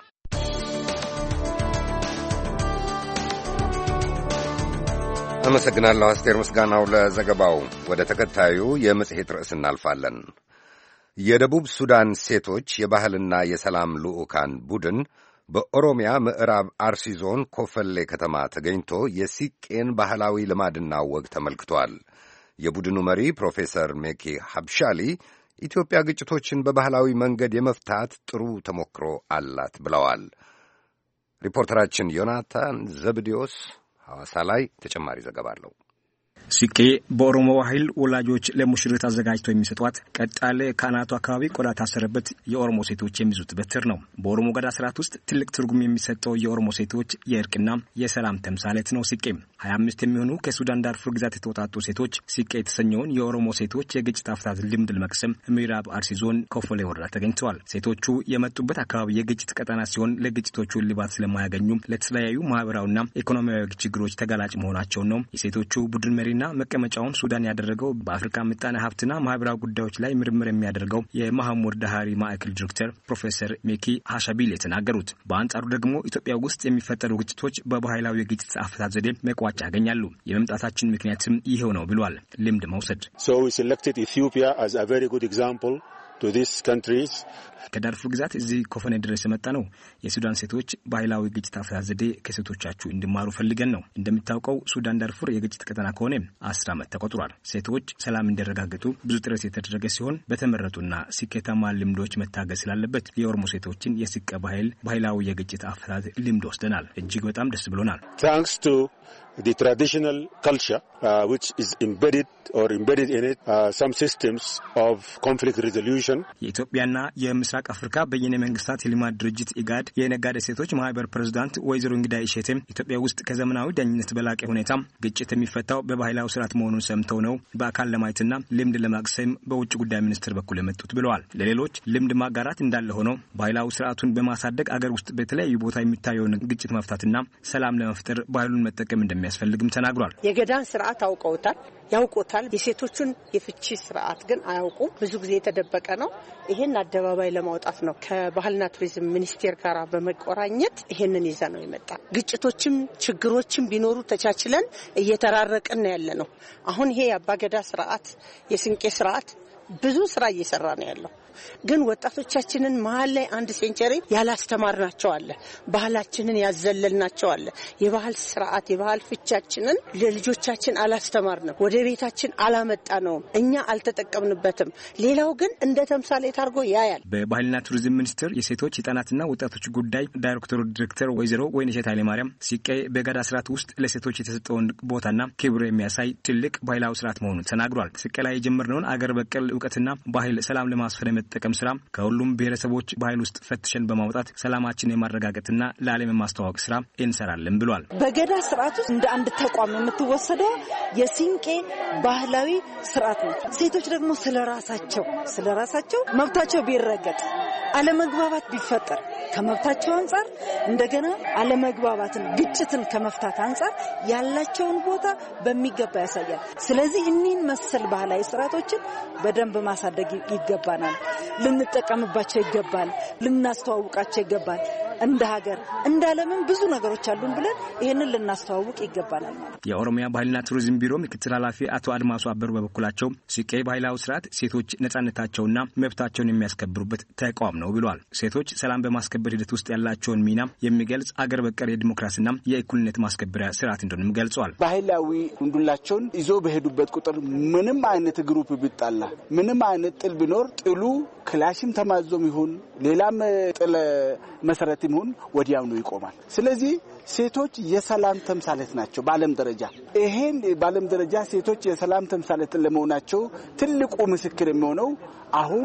አመሰግናለሁ አስቴር ምስጋናው ለዘገባው። ወደ ተከታዩ የመጽሔት ርዕስ እናልፋለን። የደቡብ ሱዳን ሴቶች የባህልና የሰላም ልዑካን ቡድን በኦሮሚያ ምዕራብ አርሲ ዞን ኮፈሌ ከተማ ተገኝቶ የሲቄን ባህላዊ ልማድና ወግ ተመልክቷል። የቡድኑ መሪ ፕሮፌሰር ሜኪ ሀብሻሊ ኢትዮጵያ ግጭቶችን በባህላዊ መንገድ የመፍታት ጥሩ ተሞክሮ አላት ብለዋል። ሪፖርተራችን ዮናታን ዘብዴዎስ ሐዋሳ ላይ ተጨማሪ ዘገባ አለው። ሲቄ በኦሮሞ ባህል ወላጆች ለሙሽሪት አዘጋጅተው የሚሰጧት ቀጣለ ካናቱ አካባቢ ቆዳ ታሰረበት የኦሮሞ ሴቶች የሚይዙት በትር ነው። በኦሮሞ ገዳ ስርዓት ውስጥ ትልቅ ትርጉም የሚሰጠው የኦሮሞ ሴቶች የእርቅና የሰላም ተምሳሌት ነው። ሲቄ 25 የሚሆኑ ከሱዳን ዳርፉር ግዛት የተወጣጡ ሴቶች ሲቄ የተሰኘውን የኦሮሞ ሴቶች የግጭት አፈታት ልምድ ለመቅሰም ምዕራብ አርሲ ዞን ኮፈሌ ወረዳ ተገኝተዋል። ሴቶቹ የመጡበት አካባቢ የግጭት ቀጠና ሲሆን ለግጭቶቹ ልባት ስለማያገኙ ለተለያዩ ማህበራዊና ኢኮኖሚያዊ ችግሮች ተጋላጭ መሆናቸው ነው። የሴቶቹ ቡድን መሪና መቀመጫውን ሱዳን ያደረገው በአፍሪካ ምጣኔ ሀብትና ማህበራዊ ጉዳዮች ላይ ምርምር የሚያደርገው የማህሙድ ዳሃሪ ማዕከል ዲሬክተር ፕሮፌሰር ሜኪ ሀሻቢል የተናገሩት። በአንጻሩ ደግሞ ኢትዮጵያ ውስጥ የሚፈጠሩ ግጭቶች በባህላዊ የግጭት አፈታት ዘዴ መቋጫ ያገኛሉ። የመምጣታችን ምክንያትም ይሄው ነው ብሏል። ልምድ መውሰድ So we selected Ethiopia as a very good example to these countries. ከዳርፉር ግዛት እዚህ ኮፈኔ ድረስ የመጣ ነው የሱዳን ሴቶች ባህላዊ ግጭት አፈታት ዘዴ ከሴቶቻችሁ እንዲማሩ ፈልገን ነው። እንደምታውቀው ሱዳን ዳርፉር የግጭት ቀጠና ከሆነ 10 ዓመት ተቆጥሯል። ሴቶች ሰላም እንዲረጋገጡ ብዙ ጥረት የተደረገ ሲሆን በተመረጡና ስኬታማ ልምዶች መታገዝ ስላለበት የኦሮሞ ሴቶችን የስቀ ባህላዊ የግጭት አፈታት ልምድ ወስደናል። እጅግ በጣም ደስ ብሎናል። Thanks to the traditional culture which is embedded in it some systems of conflict resolution. የኢትዮጵያና የምስራቅ አፍሪካ በየነ መንግስታት የልማት ድርጅት ኢጋድ የነጋዴ ሴቶች ማህበር ፕሬዝዳንት ወይዘሮ እንግዳይ እሸቴም ኢትዮጵያ ውስጥ ከዘመናዊ ዳኝነት በላቀ ሁኔታ ግጭት የሚፈታው በባህላዊ ስርዓት መሆኑን ሰምተው ነው በአካል ለማየትና ልምድ ለማቅሰም በውጭ ጉዳይ ሚኒስቴር በኩል የመጡት ብለዋል። ለሌሎች ልምድ ማጋራት እንዳለ ሆኖ ባህላዊ ስርዓቱን በማሳደግ አገር ውስጥ በተለያዩ ቦታ የሚታየውን ግጭት መፍታትና ሰላም ለመፍጠር ባህሉን መጠቀም እንደሚያስፈልግም ተናግሯል። የገዳን ስርዓት ያውቁታል። የሴቶቹን የፍቺ ስርዓት ግን አያውቁም። ብዙ ጊዜ የተደበቀ ነው። ይሄን አደባባይ ለማውጣት ነው ከባህልና ቱሪዝም ሚኒስቴር ጋር በመቆራኘት ይሄንን ይዘ ነው የመጣ። ግጭቶችም ችግሮችም ቢኖሩ ተቻችለን እየተራረቅን ያለ ነው። አሁን ይሄ የአባገዳ ስርዓት የስንቄ ስርዓት ብዙ ስራ እየሰራ ነው ያለው። ግን ወጣቶቻችንን መሀል ላይ አንድ ሴንቸሪ ያላስተማርናቸው አለ። ባህላችንን ያዘለልናቸው አለ። የባህል ስርዓት የባህል ፍቻችንን ለልጆቻችን አላስተማርንም። ወደ ቤታችን አላመጣነውም። እኛ አልተጠቀምንበትም። ሌላው ግን እንደ ተምሳሌት አድርጎ ያያል። በባህልና ቱሪዝም ሚኒስቴር የሴቶች የህጻናትና ወጣቶች ጉዳይ ዳይሬክተር ወይዘሮ ወይንሸት ኃይለማርያም ሲቀይ በገዳ ስርዓት ውስጥ ለሴቶች የተሰጠውን ቦታና ክብር የሚያሳይ ትልቅ ባህላዊ ስርዓት መሆኑን ተናግሯል። ሲቀይ ላይ የጀመርነውን አገር በቀል እውቀትና ባህል ሰላም ለማስፈን ጠቀም ስራ ከሁሉም ብሔረሰቦች ባህል ውስጥ ፈትሸን በማውጣት ሰላማችን የማረጋገጥና ለዓለም ማስተዋወቅ ስራ እንሰራለን ብሏል። በገዳ ስርዓት ውስጥ እንደ አንድ ተቋም የምትወሰደው የሲንቄ ባህላዊ ስርዓት ነው። ሴቶች ደግሞ ስለራሳቸው መብታቸው ቢረገጥ አለመግባባት ቢፈጠር ከመብታቸው አንፃር እንደገና አለመግባባትን ግጭትን ከመፍታት አንፃር ያላቸውን ቦታ በሚገባ ያሳያል። ስለዚህ እኒህን መሰል ባህላዊ ስርዓቶችን በደንብ ማሳደግ ይገባናል። ልንጠቀምባቸው ይገባል። ልናስተዋውቃቸው ይገባል። እንደ ሀገር እንደ ዓለምም ብዙ ነገሮች አሉን ብለን ይሄንን ልናስተዋውቅ ይገባናል ማለት። የኦሮሚያ ባህልና ቱሪዝም ቢሮ ምክትል ኃላፊ አቶ አድማሱ አበሩ በበኩላቸው ሲቄ ባህላዊ ስርዓት ሴቶች ነጻነታቸውና መብታቸውን የሚያስከብሩበት ተቋም ነው ብለዋል። ሴቶች ሰላም በማስከበር ሂደት ውስጥ ያላቸውን ሚና የሚገልጽ አገር በቀል የዲሞክራሲና የእኩልነት ማስከበሪያ ስርዓት እንደሆነም ገልጸዋል። ባህላዊ እንዱላቸውን ይዞ በሄዱበት ቁጥር ምንም አይነት ግሩፕ ቢጣላ ምንም አይነት ጥል ቢኖር ጥሉ ክላሽም ተማዞም ይሁን ሌላም ጥለ መሰረት ይሁን ወዲያው ነው ይቆማል። ስለዚህ ሴቶች የሰላም ተምሳሌት ናቸው በዓለም ደረጃ። ይሄን በዓለም ደረጃ ሴቶች የሰላም ተምሳሌት ለመሆናቸው ትልቁ ምስክር የሚሆነው አሁን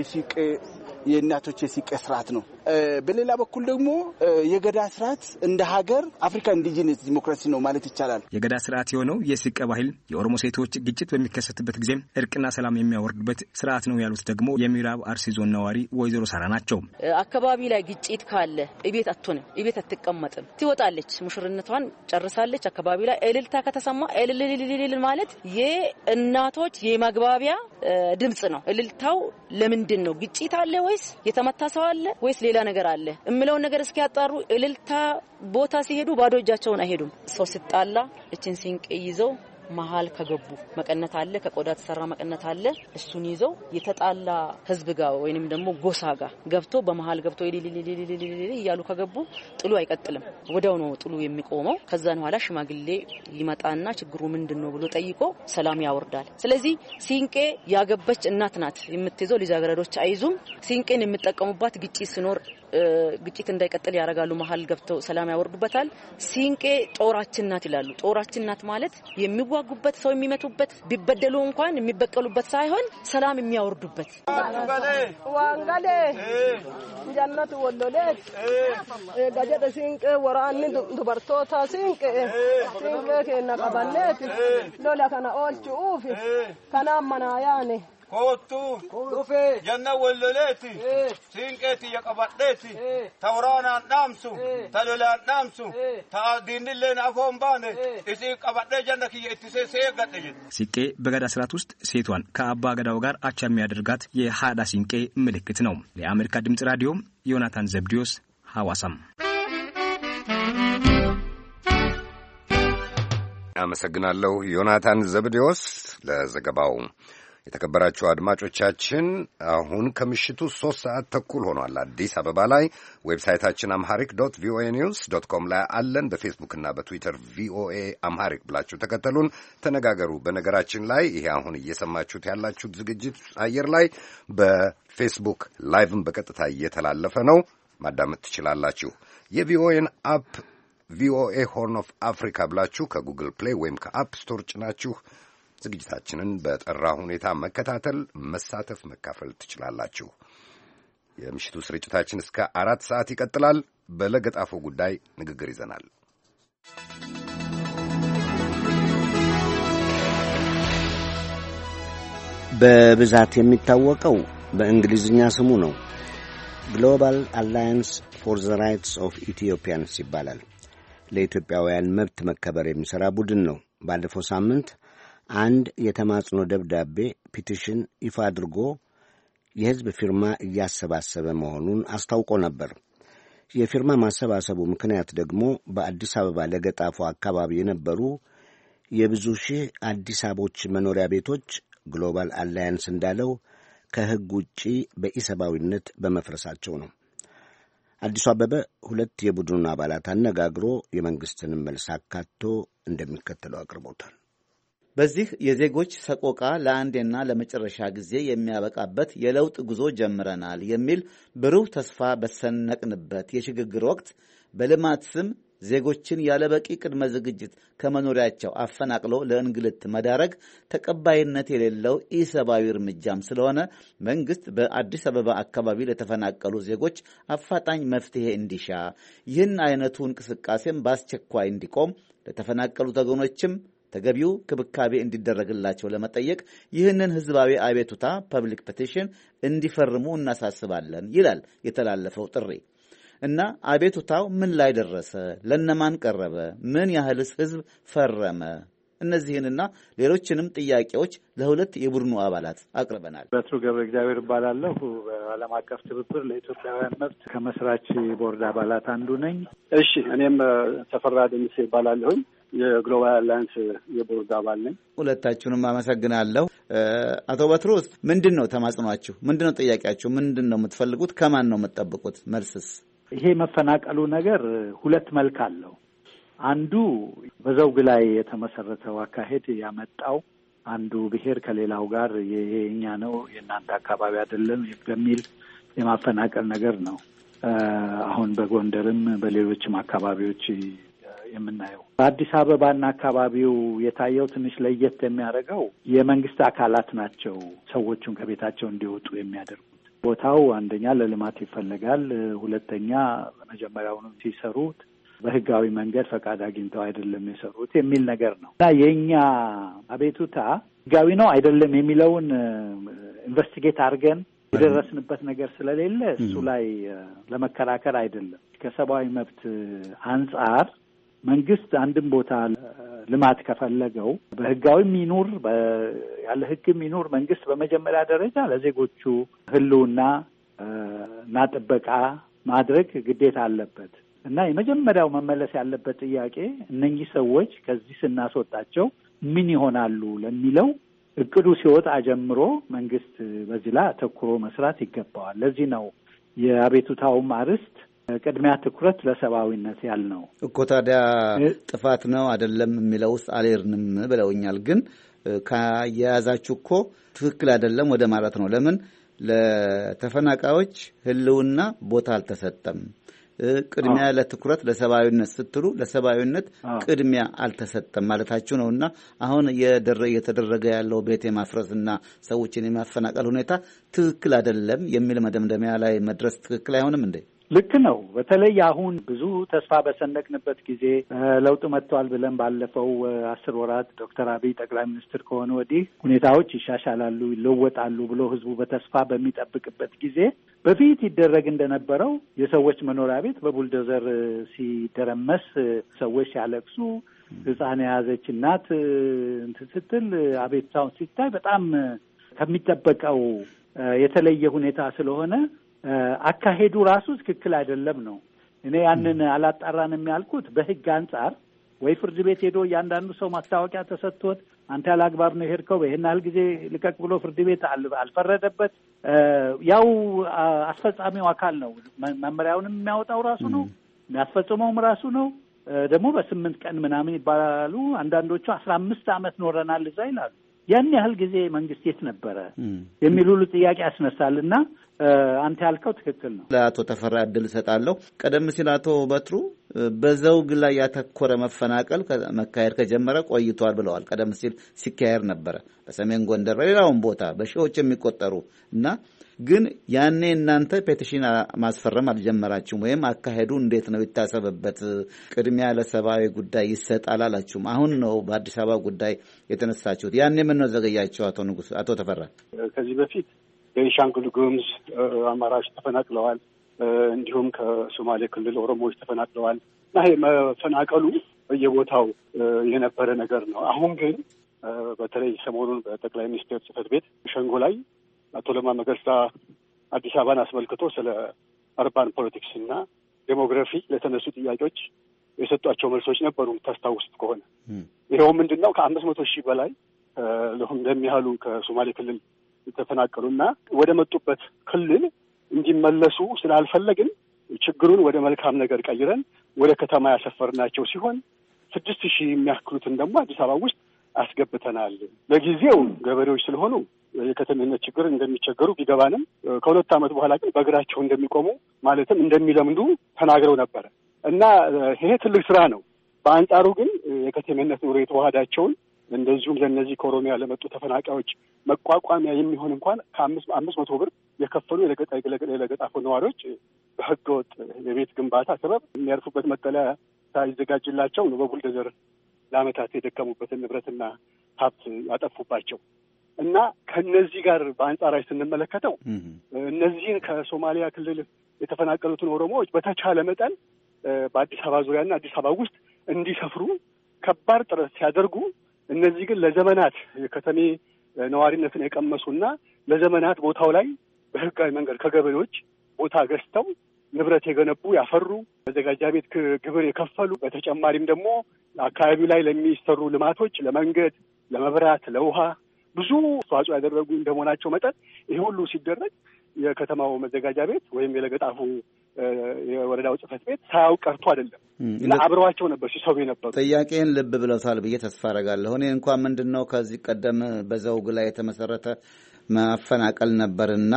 የእናቶች የሲቄ ስርዓት ነው። በሌላ በኩል ደግሞ የገዳ ስርዓት እንደ ሀገር አፍሪካ ኢንዲጂነስ ዲሞክራሲ ነው ማለት ይቻላል። የገዳ ስርዓት የሆነው የሲቄ ባህል የኦሮሞ ሴቶች ግጭት በሚከሰትበት ጊዜ እርቅና ሰላም የሚያወርድበት ስርዓት ነው ያሉት ደግሞ የምዕራብ አርሲ ዞን ነዋሪ ወይዘሮ ሳራ ናቸው። አካባቢ ላይ ግጭት ካለ እቤት አትሆንም፣ እቤት አትቀመጥም፣ ትወጣለች። ሙሽርነቷን ጨርሳለች። አካባቢ ላይ እልልታ ከተሰማ እልል ማለት የእናቶች የማግባቢያ ድምጽ ነው። እልልታው ለምንድን ነው? ግጭት አለ ወይስ የተመታ ሰው አለ ወይስ ሌላ ነገር አለ እምለውን ነገር እስኪያጣሩ እልልታ ቦታ ሲሄዱ ባዶ እጃቸውን አይሄዱም። ሰው ሲጣላ እችን ሲንቄ ይዘው መሃል ከገቡ መቀነት አለ፣ ከቆዳ ተሰራ መቀነት አለ። እሱን ይዘው የተጣላ ህዝብ ጋር ወይንም ደግሞ ጎሳ ጋር ገብቶ በመሃል ገብቶ ይያሉ ከገቡ ጥሉ አይቀጥልም። ወዲያው ነው ጥሉ የሚቆመው። ከዛን በኋላ ሽማግሌ ይመጣና ችግሩ ምንድነው ብሎ ጠይቆ ሰላም ያወርዳል። ስለዚህ ሲንቄ ያገበች እናት ናት የምትይዘው። ልጃገረዶች አይዙም። ሲንቄን የሚጠቀሙባት ግጭት ሲኖር ግጭት እንዳይቀጥል ያደርጋሉ። መሃል ገብተው ሰላም ያወርዱበታል። ሲንቄ ጦራችን ናት ይላሉ። ጦራችን ናት ማለት የሚዋጉበት ሰው የሚመቱበት ቢበደሉ እንኳን የሚበቀሉበት ሳይሆን ሰላም የሚያወርዱበት። ዋንጋሌ ጀነት ወሎሌት ጋጀደ ሲንቄ ወራኒ ዱበርቶታ ሲንቄ ከና ቀባኔት ሎላ ከና ኦልቹኡፍ ከና መናያኔ ኮቱ ጀነ ወሎሌቲ ሲንቄቲ የቀባዴቲ ተውራናን ዳምሱ ተሎላን ዳምሱ ታዲንለን አፎምባኔ እሲ ቀባዴ ጀነ ከየትሴ ሰገደኝ። ሲንቄ በገዳ ስርዓት ውስጥ ሴቷን ከአባ ገዳው ጋር አቻ የሚያደርጋት የሃዳ ሲንቄ ምልክት ነው። ለአሜሪካ ድምጽ ራዲዮ ዮናታን ዘብዲዮስ ሐዋሳም። አመሰግናለሁ ዮናታን ዘብዲዮስ ለዘገባው። የተከበራችሁ አድማጮቻችን አሁን ከምሽቱ 3:30 ሆኗል። አዲስ አበባ ላይ ዌብሳይታችን amharic.voanews.com ላይ አለን። በፌስቡክና በትዊተር ቪኦኤ አምሃሪክ ብላችሁ ተከተሉን፣ ተነጋገሩ። በነገራችን ላይ ይሄ አሁን እየሰማችሁት ያላችሁት ዝግጅት አየር ላይ በፌስቡክ ላይቭም በቀጥታ እየተላለፈ ነው። ማዳመጥ ትችላላችሁ። የቪኦኤን አፕ ቪኦኤ ሆርን ኦፍ አፍሪካ ብላችሁ ከጉግል ፕሌይ ወይም ከአፕ ስቶር ጭናችሁ ዝግጅታችንን በጠራ ሁኔታ መከታተል፣ መሳተፍ፣ መካፈል ትችላላችሁ። የምሽቱ ስርጭታችን እስከ 4 ሰዓት ይቀጥላል። በለገጣፎ ጉዳይ ንግግር ይዘናል። በብዛት የሚታወቀው በእንግሊዝኛ ስሙ ነው። ግሎባል አላያንስ ፎር ዘ ራይትስ ኦፍ ኢትዮጵያንስ ይባላል። ለኢትዮጵያውያን መብት መከበር የሚሠራ ቡድን ነው። ባለፈው ሳምንት አንድ የተማጽኖ ደብዳቤ ፒቲሽን ይፋ አድርጎ የሕዝብ ፊርማ እያሰባሰበ መሆኑን አስታውቆ ነበር። የፊርማ ማሰባሰቡ ምክንያት ደግሞ በአዲስ አበባ ለገጣፎ አካባቢ የነበሩ የብዙ ሺህ አዲስ አበቦች መኖሪያ ቤቶች ግሎባል አላያንስ እንዳለው ከሕግ ውጪ በኢሰብአዊነት በመፍረሳቸው ነው። አዲሱ አበበ ሁለት የቡድኑን አባላት አነጋግሮ የመንግሥትንም መልስ አካቶ እንደሚከተለው አቅርቦታል። በዚህ የዜጎች ሰቆቃ ለአንዴና ለመጨረሻ ጊዜ የሚያበቃበት የለውጥ ጉዞ ጀምረናል የሚል ብሩህ ተስፋ በሰነቅንበት የሽግግር ወቅት በልማት ስም ዜጎችን ያለበቂ ቅድመ ዝግጅት ከመኖሪያቸው አፈናቅሎ ለእንግልት መዳረግ ተቀባይነት የሌለው ኢሰብአዊ እርምጃም ስለሆነ መንግስት በአዲስ አበባ አካባቢ ለተፈናቀሉ ዜጎች አፋጣኝ መፍትሄ እንዲሻ፣ ይህን አይነቱ እንቅስቃሴም በአስቸኳይ እንዲቆም፣ ለተፈናቀሉት ወገኖችም ተገቢው ክብካቤ እንዲደረግላቸው ለመጠየቅ ይህንን ህዝባዊ አቤቱታ ፐብሊክ ፔቲሽን እንዲፈርሙ እናሳስባለን ይላል የተላለፈው ጥሪ። እና አቤቱታው ምን ላይ ደረሰ? ለነማን ቀረበ? ምን ያህልስ ህዝብ ፈረመ? እነዚህንና ሌሎችንም ጥያቄዎች ለሁለት የቡድኑ አባላት አቅርበናል። በትሩ ገብረ እግዚአብሔር እባላለሁ። በዓለም አቀፍ ትብብር ለኢትዮጵያውያን መብት ከመስራች ቦርድ አባላት አንዱ ነኝ። እሺ፣ እኔም ተፈራ ደምሴ እባላለሁኝ። የግሎባል አላያንስ የቦርድ አባል ነኝ። ሁለታችሁንም አመሰግናለሁ። አቶ በትሩስ ምንድን ነው ተማጽኗችሁ? ምንድን ነው ጥያቄያችሁ? ምንድን ነው የምትፈልጉት? ከማን ነው የምትጠብቁት? መልስስ? ይሄ መፈናቀሉ ነገር ሁለት መልክ አለው። አንዱ በዘውግ ላይ የተመሰረተው አካሄድ ያመጣው አንዱ ብሔር ከሌላው ጋር ይሄ የኛ ነው የእናንተ አካባቢ አይደለም በሚል የማፈናቀል ነገር ነው። አሁን በጎንደርም በሌሎችም አካባቢዎች የምናየው። በአዲስ አበባና አካባቢው የታየው ትንሽ ለየት የሚያደርገው የመንግስት አካላት ናቸው ሰዎቹን ከቤታቸው እንዲወጡ የሚያደርጉት። ቦታው አንደኛ ለልማት ይፈለጋል፣ ሁለተኛ መጀመሪያውንም ሲሰሩት በህጋዊ መንገድ ፈቃድ አግኝተው አይደለም የሰሩት የሚል ነገር ነው እና የእኛ አቤቱታ ህጋዊ ነው አይደለም የሚለውን ኢንቨስቲጌት አድርገን የደረስንበት ነገር ስለሌለ እሱ ላይ ለመከራከር አይደለም። ከሰብአዊ መብት አንጻር መንግስት አንድም ቦታ ልማት ከፈለገው በህጋዊም ይኑር ያለ ህግም ይኑር መንግስት በመጀመሪያ ደረጃ ለዜጎቹ ህልውና እና ጥበቃ ማድረግ ግዴታ አለበት እና የመጀመሪያው መመለስ ያለበት ጥያቄ እነኚህ ሰዎች ከዚህ ስናስወጣቸው ምን ይሆናሉ ለሚለው እቅዱ ሲወጣ ጀምሮ መንግስት በዚህ ላይ አተኩሮ መስራት ይገባዋል። ለዚህ ነው የአቤቱታውም አርዕስት ቅድሚያ ትኩረት ለሰብአዊነት ያልነው እኮ። ታዲያ ጥፋት ነው አይደለም የሚለው ውስጥ አልሄድንም ብለውኛል። ግን ከያያዛችሁ እኮ ትክክል አይደለም ወደ ማለት ነው። ለምን ለተፈናቃዮች ህልውና ቦታ አልተሰጠም? ቅድሚያ ለትኩረት ለሰብአዊነት ስትሉ ለሰብአዊነት ቅድሚያ አልተሰጠም ማለታችሁ ነውና አሁን እየተደረገ ያለው ቤት የማፍረስና ሰዎችን የማፈናቀል ሁኔታ ትክክል አይደለም የሚል መደምደሚያ ላይ መድረስ ትክክል አይሆንም እንዴ? ልክ ነው። በተለይ አሁን ብዙ ተስፋ በሰነቅንበት ጊዜ ለውጥ መጥቷል ብለን ባለፈው 10 ወራት ዶክተር አብይ ጠቅላይ ሚኒስትር ከሆነ ወዲህ ሁኔታዎች ይሻሻላሉ፣ ይለወጣሉ ብሎ ህዝቡ በተስፋ በሚጠብቅበት ጊዜ በፊት ይደረግ እንደነበረው የሰዎች መኖሪያ ቤት በቡልዶዘር ሲደረመስ፣ ሰዎች ሲያለቅሱ፣ ህፃን የያዘች እናት እንትን ስትል አቤቱታውን ሲታይ በጣም ከሚጠበቀው የተለየ ሁኔታ ስለሆነ አካሄዱ ራሱ ትክክል አይደለም ነው። እኔ ያንን አላጣራንም ያልኩት በህግ አንጻር ወይ ፍርድ ቤት ሄዶ እያንዳንዱ ሰው ማስታወቂያ ተሰጥቶት አንተ ያላግባብ ነው የሄድከው፣ ይሄን ያህል ጊዜ ልቀቅ ብሎ ፍርድ ቤት አልፈረደበት። ያው አስፈጻሚው አካል ነው። መመሪያውንም የሚያወጣው ራሱ ነው፣ የሚያስፈጽመውም ራሱ ነው። ደግሞ በ8 ቀን ምናምን ይባላሉ። አንዳንዶቹ 15 ዓመት ኖረናል እዛ ይላሉ። ያን ያህል ጊዜ መንግስት የት ነበረ የሚል ሁሉ ጥያቄ ያስነሳልና አንተ ያልከው ትክክል ነው። ለአቶ ተፈራ እድል እሰጣለሁ። ቀደም ሲል አቶ በትሩ በዘውግ ላይ ያተኮረ መፈናቀል መካሄድ ከጀመረ ቆይቷል ብለዋል። ቀደም ሲል ሲካሄድ ነበረ በሰሜን ጎንደር፣ በሌላውም ቦታ በሺዎች የሚቆጠሩ እና ግን ያኔ እናንተ ፔቲሽን ማስፈረም አልጀመራችሁም ወይም አካሄዱ እንዴት ነው ይታሰብበት፣ ቅድሚያ ለሰብአዊ ጉዳይ ይሰጣል አላችሁም። አሁን ነው በአዲስ አበባ ጉዳይ የተነሳችሁት። ያኔ ምን ነው ዘገያችሁ? አቶ ንጉስ፣ አቶ ተፈራ ከዚህ በፊት ቤኒሻንጉል ጉሙዝ አማራዎች ተፈናቅለዋል። እንዲሁም ከሶማሌ ክልል ኦሮሞዎች ተፈናቅለዋል እና ይሄ መፈናቀሉ በየቦታው የነበረ ነገር ነው። አሁን ግን በተለይ ሰሞኑን በጠቅላይ ሚኒስትር ጽህፈት ቤት ሸንጎ ላይ አቶ ለማ መገርሳ አዲስ አበባን አስመልክቶ ስለ አርባን ፖለቲክስ እና ዴሞግራፊ ለተነሱ ጥያቄዎች የሰጧቸው መልሶች ነበሩ። ታስታውሱት ከሆነ ይኸው ምንድን ነው ከ500,000 በላይ እንደሚያህሉ ከሶማሌ ክልል የተፈናቀሉና ወደ መጡበት ክልል እንዲመለሱ ስላልፈለግን ችግሩን ወደ መልካም ነገር ቀይረን ወደ ከተማ ያሰፈርናቸው ሲሆን 6,000 የሚያክሉትን ደግሞ አዲስ አበባ ውስጥ አስገብተናል። ለጊዜው ገበሬዎች ስለሆኑ የከተሜነት ችግር እንደሚቸገሩ ቢገባንም ከ2 ዓመት በኋላ ግን በእግራቸው እንደሚቆሙ ማለትም እንደሚለምዱ ተናግረው ነበረ እና ይሄ ትልቅ ስራ ነው። በአንጻሩ ግን የከተሜነት ኑሮ የተዋሃዳቸውን እንደዚሁም ለእነዚህ ከኦሮሚያ ለመጡ ተፈናቃዮች መቋቋሚያ የሚሆን እንኳን ከ500 ብር የከፈሉ የለገጣፎ ነዋሪዎች በህገወጥ የቤት ግንባታ ሰበብ የሚያርፉበት መጠለያ ሳይዘጋጅላቸው ነው በቡልዶዘር ለዓመታት የደከሙበትን ንብረትና ሀብት ያጠፉባቸው እና ከነዚህ ጋር በአንጻራዊ ስንመለከተው እነዚህን ከሶማሊያ ክልል የተፈናቀሉትን ኦሮሞዎች በተቻለ መጠን በአዲስ አበባ ዙሪያና አዲስ አበባ ውስጥ እንዲሰፍሩ ከባድ ጥረት ሲያደርጉ እነዚህ ግን ለዘመናት የከተሜ ነዋሪነትን የቀመሱና ለዘመናት ቦታው ላይ በህጋዊ መንገድ ከገበሬዎች ቦታ ገዝተው ንብረት የገነቡ ያፈሩ፣ መዘጋጃ ቤት ግብር የከፈሉ፣ በተጨማሪም ደግሞ አካባቢው ላይ ለሚሰሩ ልማቶች ለመንገድ፣ ለመብራት፣ ለውሃ ብዙ አስተዋጽኦ ያደረጉ እንደመሆናቸው መጠን ይሄ ሁሉ ሲደረግ የከተማው መዘጋጃ ቤት ወይም የለገጣፉ የወረዳው ጽሕፈት ቤት ሳያውቅ ቀርቶ አይደለም እና አብረዋቸው ነበር ሲሰሩ የነበሩ። ጥያቄን ልብ ብለውታል ብዬ ተስፋ አደርጋለሁ። እኔ እንኳን ምንድነው ከዚህ ቀደም በዘውግ ላይ የተመሰረተ ማፈናቀል ነበርና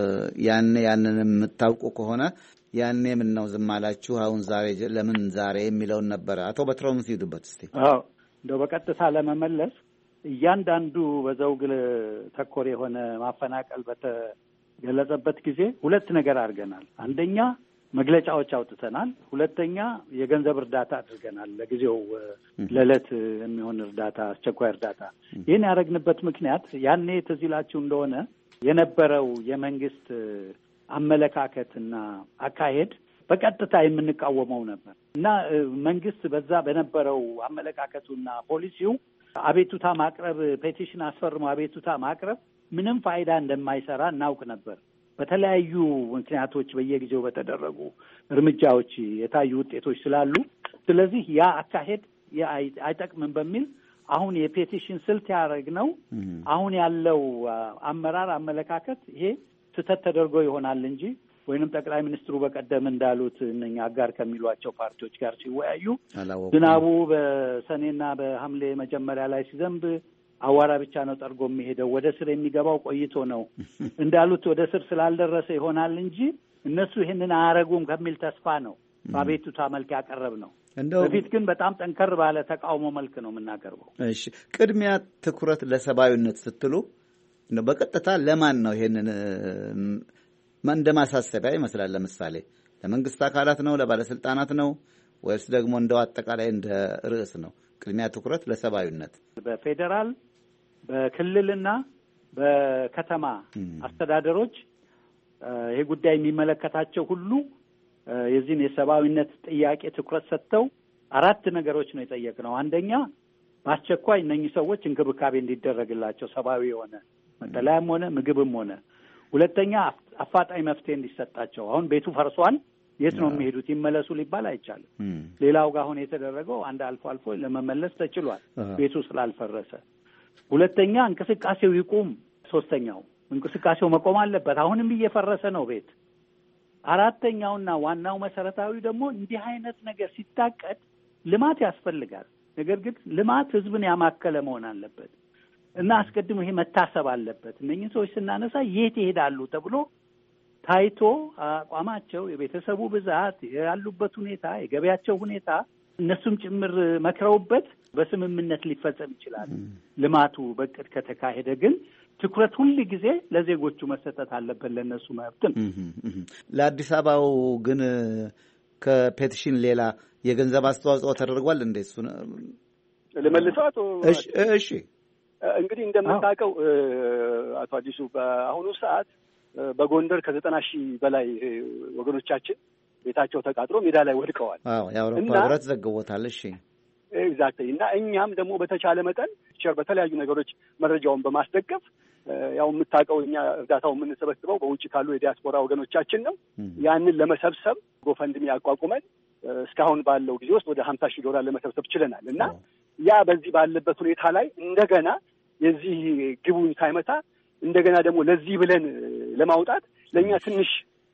ያንን የምታውቁ ከሆነ ያኔ ምን ነው ዝም አላችሁ? አሁን ዛሬ ለምን ዛሬ የሚለውን ነበረ። አቶ በትሮም ሲሄዱበት እስቲ እንደው በቀጥታ ለመመለስ እያንዳንዱ በዘውግ ተኮር የሆነ ማፈናቀል በተገለጸበት ጊዜ 2 ነገር አድርገናል። አንደኛ መግለጫዎች አውጥተናል። ሁለተኛ የገንዘብ እርዳታ አድርገናል። ለጊዜው ለዕለት የሚሆን እርዳታ፣ አስቸኳይ እርዳታ። ይህን ያደረግንበት ምክንያት ያኔ ትዝ ይላችሁ እንደሆነ የነበረው የመንግስት አመለካከትና አካሄድ በቀጥታ የምንቃወመው ነበር እና መንግስት በዛ በነበረው አመለካከቱና ፖሊሲው አቤቱታ ማቅረብ፣ ፔቲሽን አስፈርሞ አቤቱታ ማቅረብ ምንም ፋይዳ እንደማይሰራ እናውቅ ነበር። በተለያዩ ምክንያቶች በየጊዜው በተደረጉ እርምጃዎች የታዩ ውጤቶች ስላሉ፣ ስለዚህ ያ አካሄድ አይጠቅምም በሚል አሁን የፔቲሽን ስልት ያደረግነው አሁን ያለው አመራር አመለካከት ይሄ ስህተት ተደርጎ ይሆናል እንጂ ወይንም ጠቅላይ ሚኒስትሩ በቀደም እንዳሉት እነኛ አጋር ከሚሏቸው ፓርቲዎች ጋር ሲወያዩ ዝናቡ በሰኔና በሐምሌ መጀመሪያ ላይ ሲዘንብ አዋራ ብቻ ነው ጠርጎ የሚሄደው፣ ወደ ስር የሚገባው ቆይቶ ነው እንዳሉት ወደ ስር ስላልደረሰ ይሆናል እንጂ እነሱ ይህንን አያረጉም ከሚል ተስፋ ነው በአቤቱታ መልክ ያቀረብ ነው። በፊት ግን በጣም ጠንከር ባለ ተቃውሞ መልክ ነው የምናቀርበው። እሺ፣ ቅድሚያ ትኩረት ለሰብአዊነት ስትሉ በቀጥታ ለማን ነው ይሄንን እንደ ማሳሰቢያ ይመስላል? ለምሳሌ ለመንግስት አካላት ነው፣ ለባለስልጣናት ነው ወይስ ደግሞ እንደው አጠቃላይ እንደ ርዕስ ነው? ቅድሚያ ትኩረት ለሰብአዊነት በፌዴራል በክልልና በከተማ አስተዳደሮች ይሄ ጉዳይ የሚመለከታቸው ሁሉ የዚህን የሰብአዊነት ጥያቄ ትኩረት ሰጥተው 4 ነገሮች ነው የጠየቅነው። አንደኛ በአስቸኳይ እነኚህ ሰዎች እንክብካቤ እንዲደረግላቸው ሰብአዊ የሆነ መጠለያም ሆነ ምግብም ሆነ። ሁለተኛ አፋጣኝ መፍትሄ እንዲሰጣቸው። አሁን ቤቱ ፈርሷል፣ የት ነው የሚሄዱት? ይመለሱ ሊባል አይቻልም። ሌላው ጋር አሁን የተደረገው አንድ አልፎ አልፎ ለመመለስ ተችሏል ቤቱ ስላልፈረሰ። ሁለተኛ እንቅስቃሴው ይቁም። ሶስተኛው እንቅስቃሴው መቆም አለበት። አሁንም እየፈረሰ ነው ቤት። አራተኛውና ዋናው መሰረታዊ ደግሞ እንዲህ አይነት ነገር ሲታቀድ ልማት ያስፈልጋል። ነገር ግን ልማት ህዝብን ያማከለ መሆን አለበት እና አስቀድሞ ይሄ መታሰብ አለበት። እነኚህ ሰዎች ስናነሳ የት ይሄዳሉ ተብሎ ታይቶ አቋማቸው፣ የቤተሰቡ ብዛት፣ ያሉበት ሁኔታ፣ የገበያቸው ሁኔታ እነሱም ጭምር መክረውበት በስምምነት ሊፈጸም ይችላል። ልማቱ በቅድ ከተካሄደ ግን ትኩረት ሁል ጊዜ ለዜጎቹ መሰጠት አለበት፣ ለእነሱ መብትም። ለአዲስ አበባው ግን ከፔቲሽን ሌላ የገንዘብ አስተዋጽኦ ተደርጓል እንዴ? እሱ ልመልሰው አቶ እሺ። እንግዲህ እንደምታውቀው አቶ አዲሱ በአሁኑ ሰዓት በጎንደር ከ90,000 በላይ ወገኖቻችን ቤታቸው ተቃጥሎ ሜዳ ላይ ወድቀዋል። አዎ የአውሮፓ ህብረት ዘግቦታል። እሺ ኤግዛክትሊ። እና እኛም ደግሞ በተቻለ መጠን በተለያዩ ነገሮች መረጃውን በማስደገፍ ያው የምታውቀው እኛ እርዳታው የምንሰበስበው በውጭ ካሉ የዲያስፖራ ወገኖቻችን ነው። ያንን ለመሰብሰብ ጎፈንድሚ አቋቁመን እስካሁን ባለው ጊዜ ውስጥ ወደ $50,000 ለመሰብሰብ ችለናል። እና ያ በዚህ ባለበት ሁኔታ ላይ እንደገና የዚህ ግቡን ሳይመታ እንደገና ደግሞ ለዚህ ብለን ለማውጣት ለእኛ ትንሽ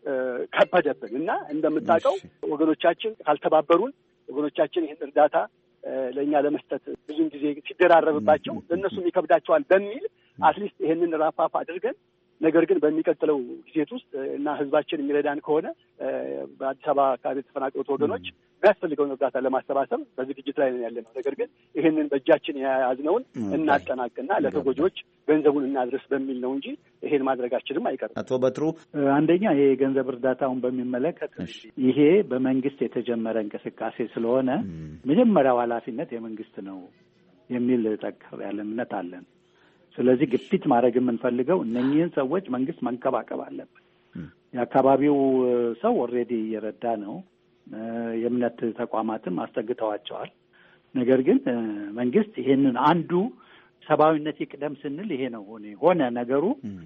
ከበደብን እና እንደምታውቀው ወገኖቻችን ካልተባበሩን ወገኖቻችን ይህን እርዳታ ለእኛ ለመስጠት ብዙም ጊዜ ሲደራረብባቸው ለእነሱም ይከብዳቸዋል በሚል አትሊስት ይሄንን ራፋፍ አድርገን ነገር ግን በሚቀጥለው ጊዜት ውስጥ እና ህዝባችን የሚረዳን ከሆነ በአዲስ አበባ አካባቢ የተፈናቀሉት ወገኖች የሚያስፈልገውን እርዳታ ለማሰባሰብ በዝግጅት ላይ ያለ ነው። ነገር ግን ይሄንን በእጃችን የያዝነውን እናጠናቅና ለተጎጂዎች ገንዘቡን እናድረስ በሚል ነው እንጂ ይሄን ማድረጋችንም አይቀርም። አቶ በትሩ፣ አንደኛ ይሄ የገንዘብ እርዳታውን በሚመለከት ይሄ በመንግስት የተጀመረ እንቅስቃሴ ስለሆነ መጀመሪያው ኃላፊነት የመንግስት ነው የሚል ጠንከር ያለ እምነት አለን። ስለዚህ ግፊት ማድረግ የምንፈልገው እነኚህን ሰዎች መንግስት መንከባከብ አለበት። የአካባቢው ሰው ኦልሬዲ እየረዳ ነው። የእምነት ተቋማትም አስጠግተዋቸዋል። ነገር ግን መንግስት ይሄንን አንዱ ሰብአዊነት ይቅደም ስንል ይሄ ነው ሆነ ነገሩ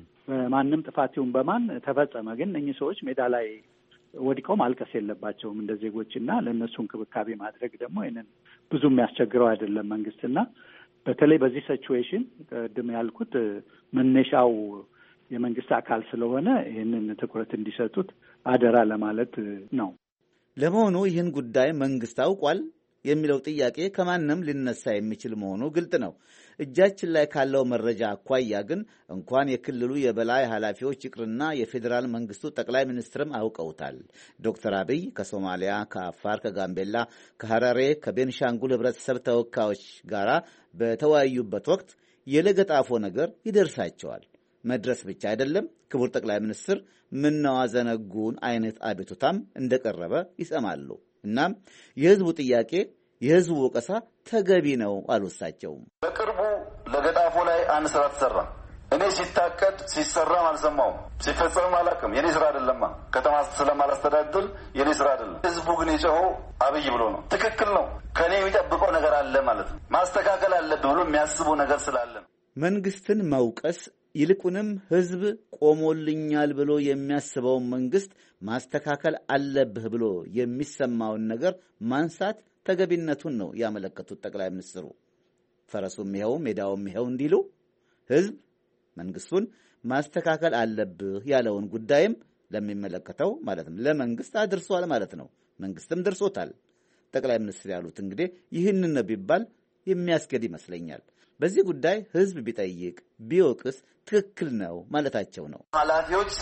ማንም ጥፋቲውን በማን ተፈጸመ። ግን እነኚህ ሰዎች ሜዳ ላይ ወድቀው ማልቀስ የለባቸውም እንደ ዜጎችና ለእነሱ እንክብካቤ ማድረግ ደግሞ ይሄንን ብዙ የሚያስቸግረው አይደለም መንግስትና በተለይ በዚህ ሲቹዌሽን ቅድም ያልኩት መነሻው የመንግስት አካል ስለሆነ ይህንን ትኩረት እንዲሰጡት አደራ ለማለት ነው። ለመሆኑ ይህን ጉዳይ መንግስት አውቋል የሚለው ጥያቄ ከማንም ሊነሳ የሚችል መሆኑ ግልጥ ነው። እጃችን ላይ ካለው መረጃ አኳያ ግን እንኳን የክልሉ የበላይ ኃላፊዎች ይቅርና የፌዴራል መንግስቱ ጠቅላይ ሚኒስትርም አውቀውታል። ዶክተር አብይ ከሶማሊያ፣ ከአፋር፣ ከጋምቤላ፣ ከሐራሬ፣ ከቤንሻንጉል ህብረተሰብ ተወካዮች ጋር በተወያዩበት ወቅት የለገጣፎ ነገር ይደርሳቸዋል። መድረስ ብቻ አይደለም፣ ክቡር ጠቅላይ ሚኒስትር ምነው አዘነጉን አይነት አቤቱታም እንደቀረበ ይሰማሉ። እናም የህዝቡ ጥያቄ፣ የህዝቡ ወቀሳ ተገቢ ነው አሉ እሳቸውም። በቅርቡ ለገጣፎ ላይ አንድ ስራ ተሰራ። እኔ ሲታቀድ ሲሰራም አልሰማውም፣ ሲፈጸምም አላውቅም። የኔ ስራ አይደለማ፣ ከተማ ስለማላስተዳድር የኔ ስራ አይደለም። ህዝቡ ግን የጮኸው አብይ ብሎ ነው። ትክክል ነው። ከኔ የሚጠብቀው ነገር አለ ማለት ነው። ማስተካከል አለብህ ብሎ የሚያስበው ነገር ስላለ ነው። መንግስትን መውቀስ ይልቁንም ህዝብ ቆሞልኛል ብሎ የሚያስበውን መንግስት ማስተካከል አለብህ ብሎ የሚሰማውን ነገር ማንሳት ተገቢነቱን ነው ያመለከቱት ጠቅላይ ሚኒስትሩ። ፈረሱም ይኸው ሜዳውም ይኸው እንዲሉ ህዝብ መንግስቱን ማስተካከል አለብህ ያለውን ጉዳይም ለሚመለከተው ማለትም ለመንግስት አድርሷል ማለት ነው። መንግስትም ደርሶታል። ጠቅላይ ሚኒስትር ያሉት እንግዲህ ይህንን ነው ቢባል የሚያስገድ ይመስለኛል። በዚህ ጉዳይ ህዝብ ቢጠይቅ ቢወቅስ ትክክል ነው ማለታቸው ነው። ኃላፊዎች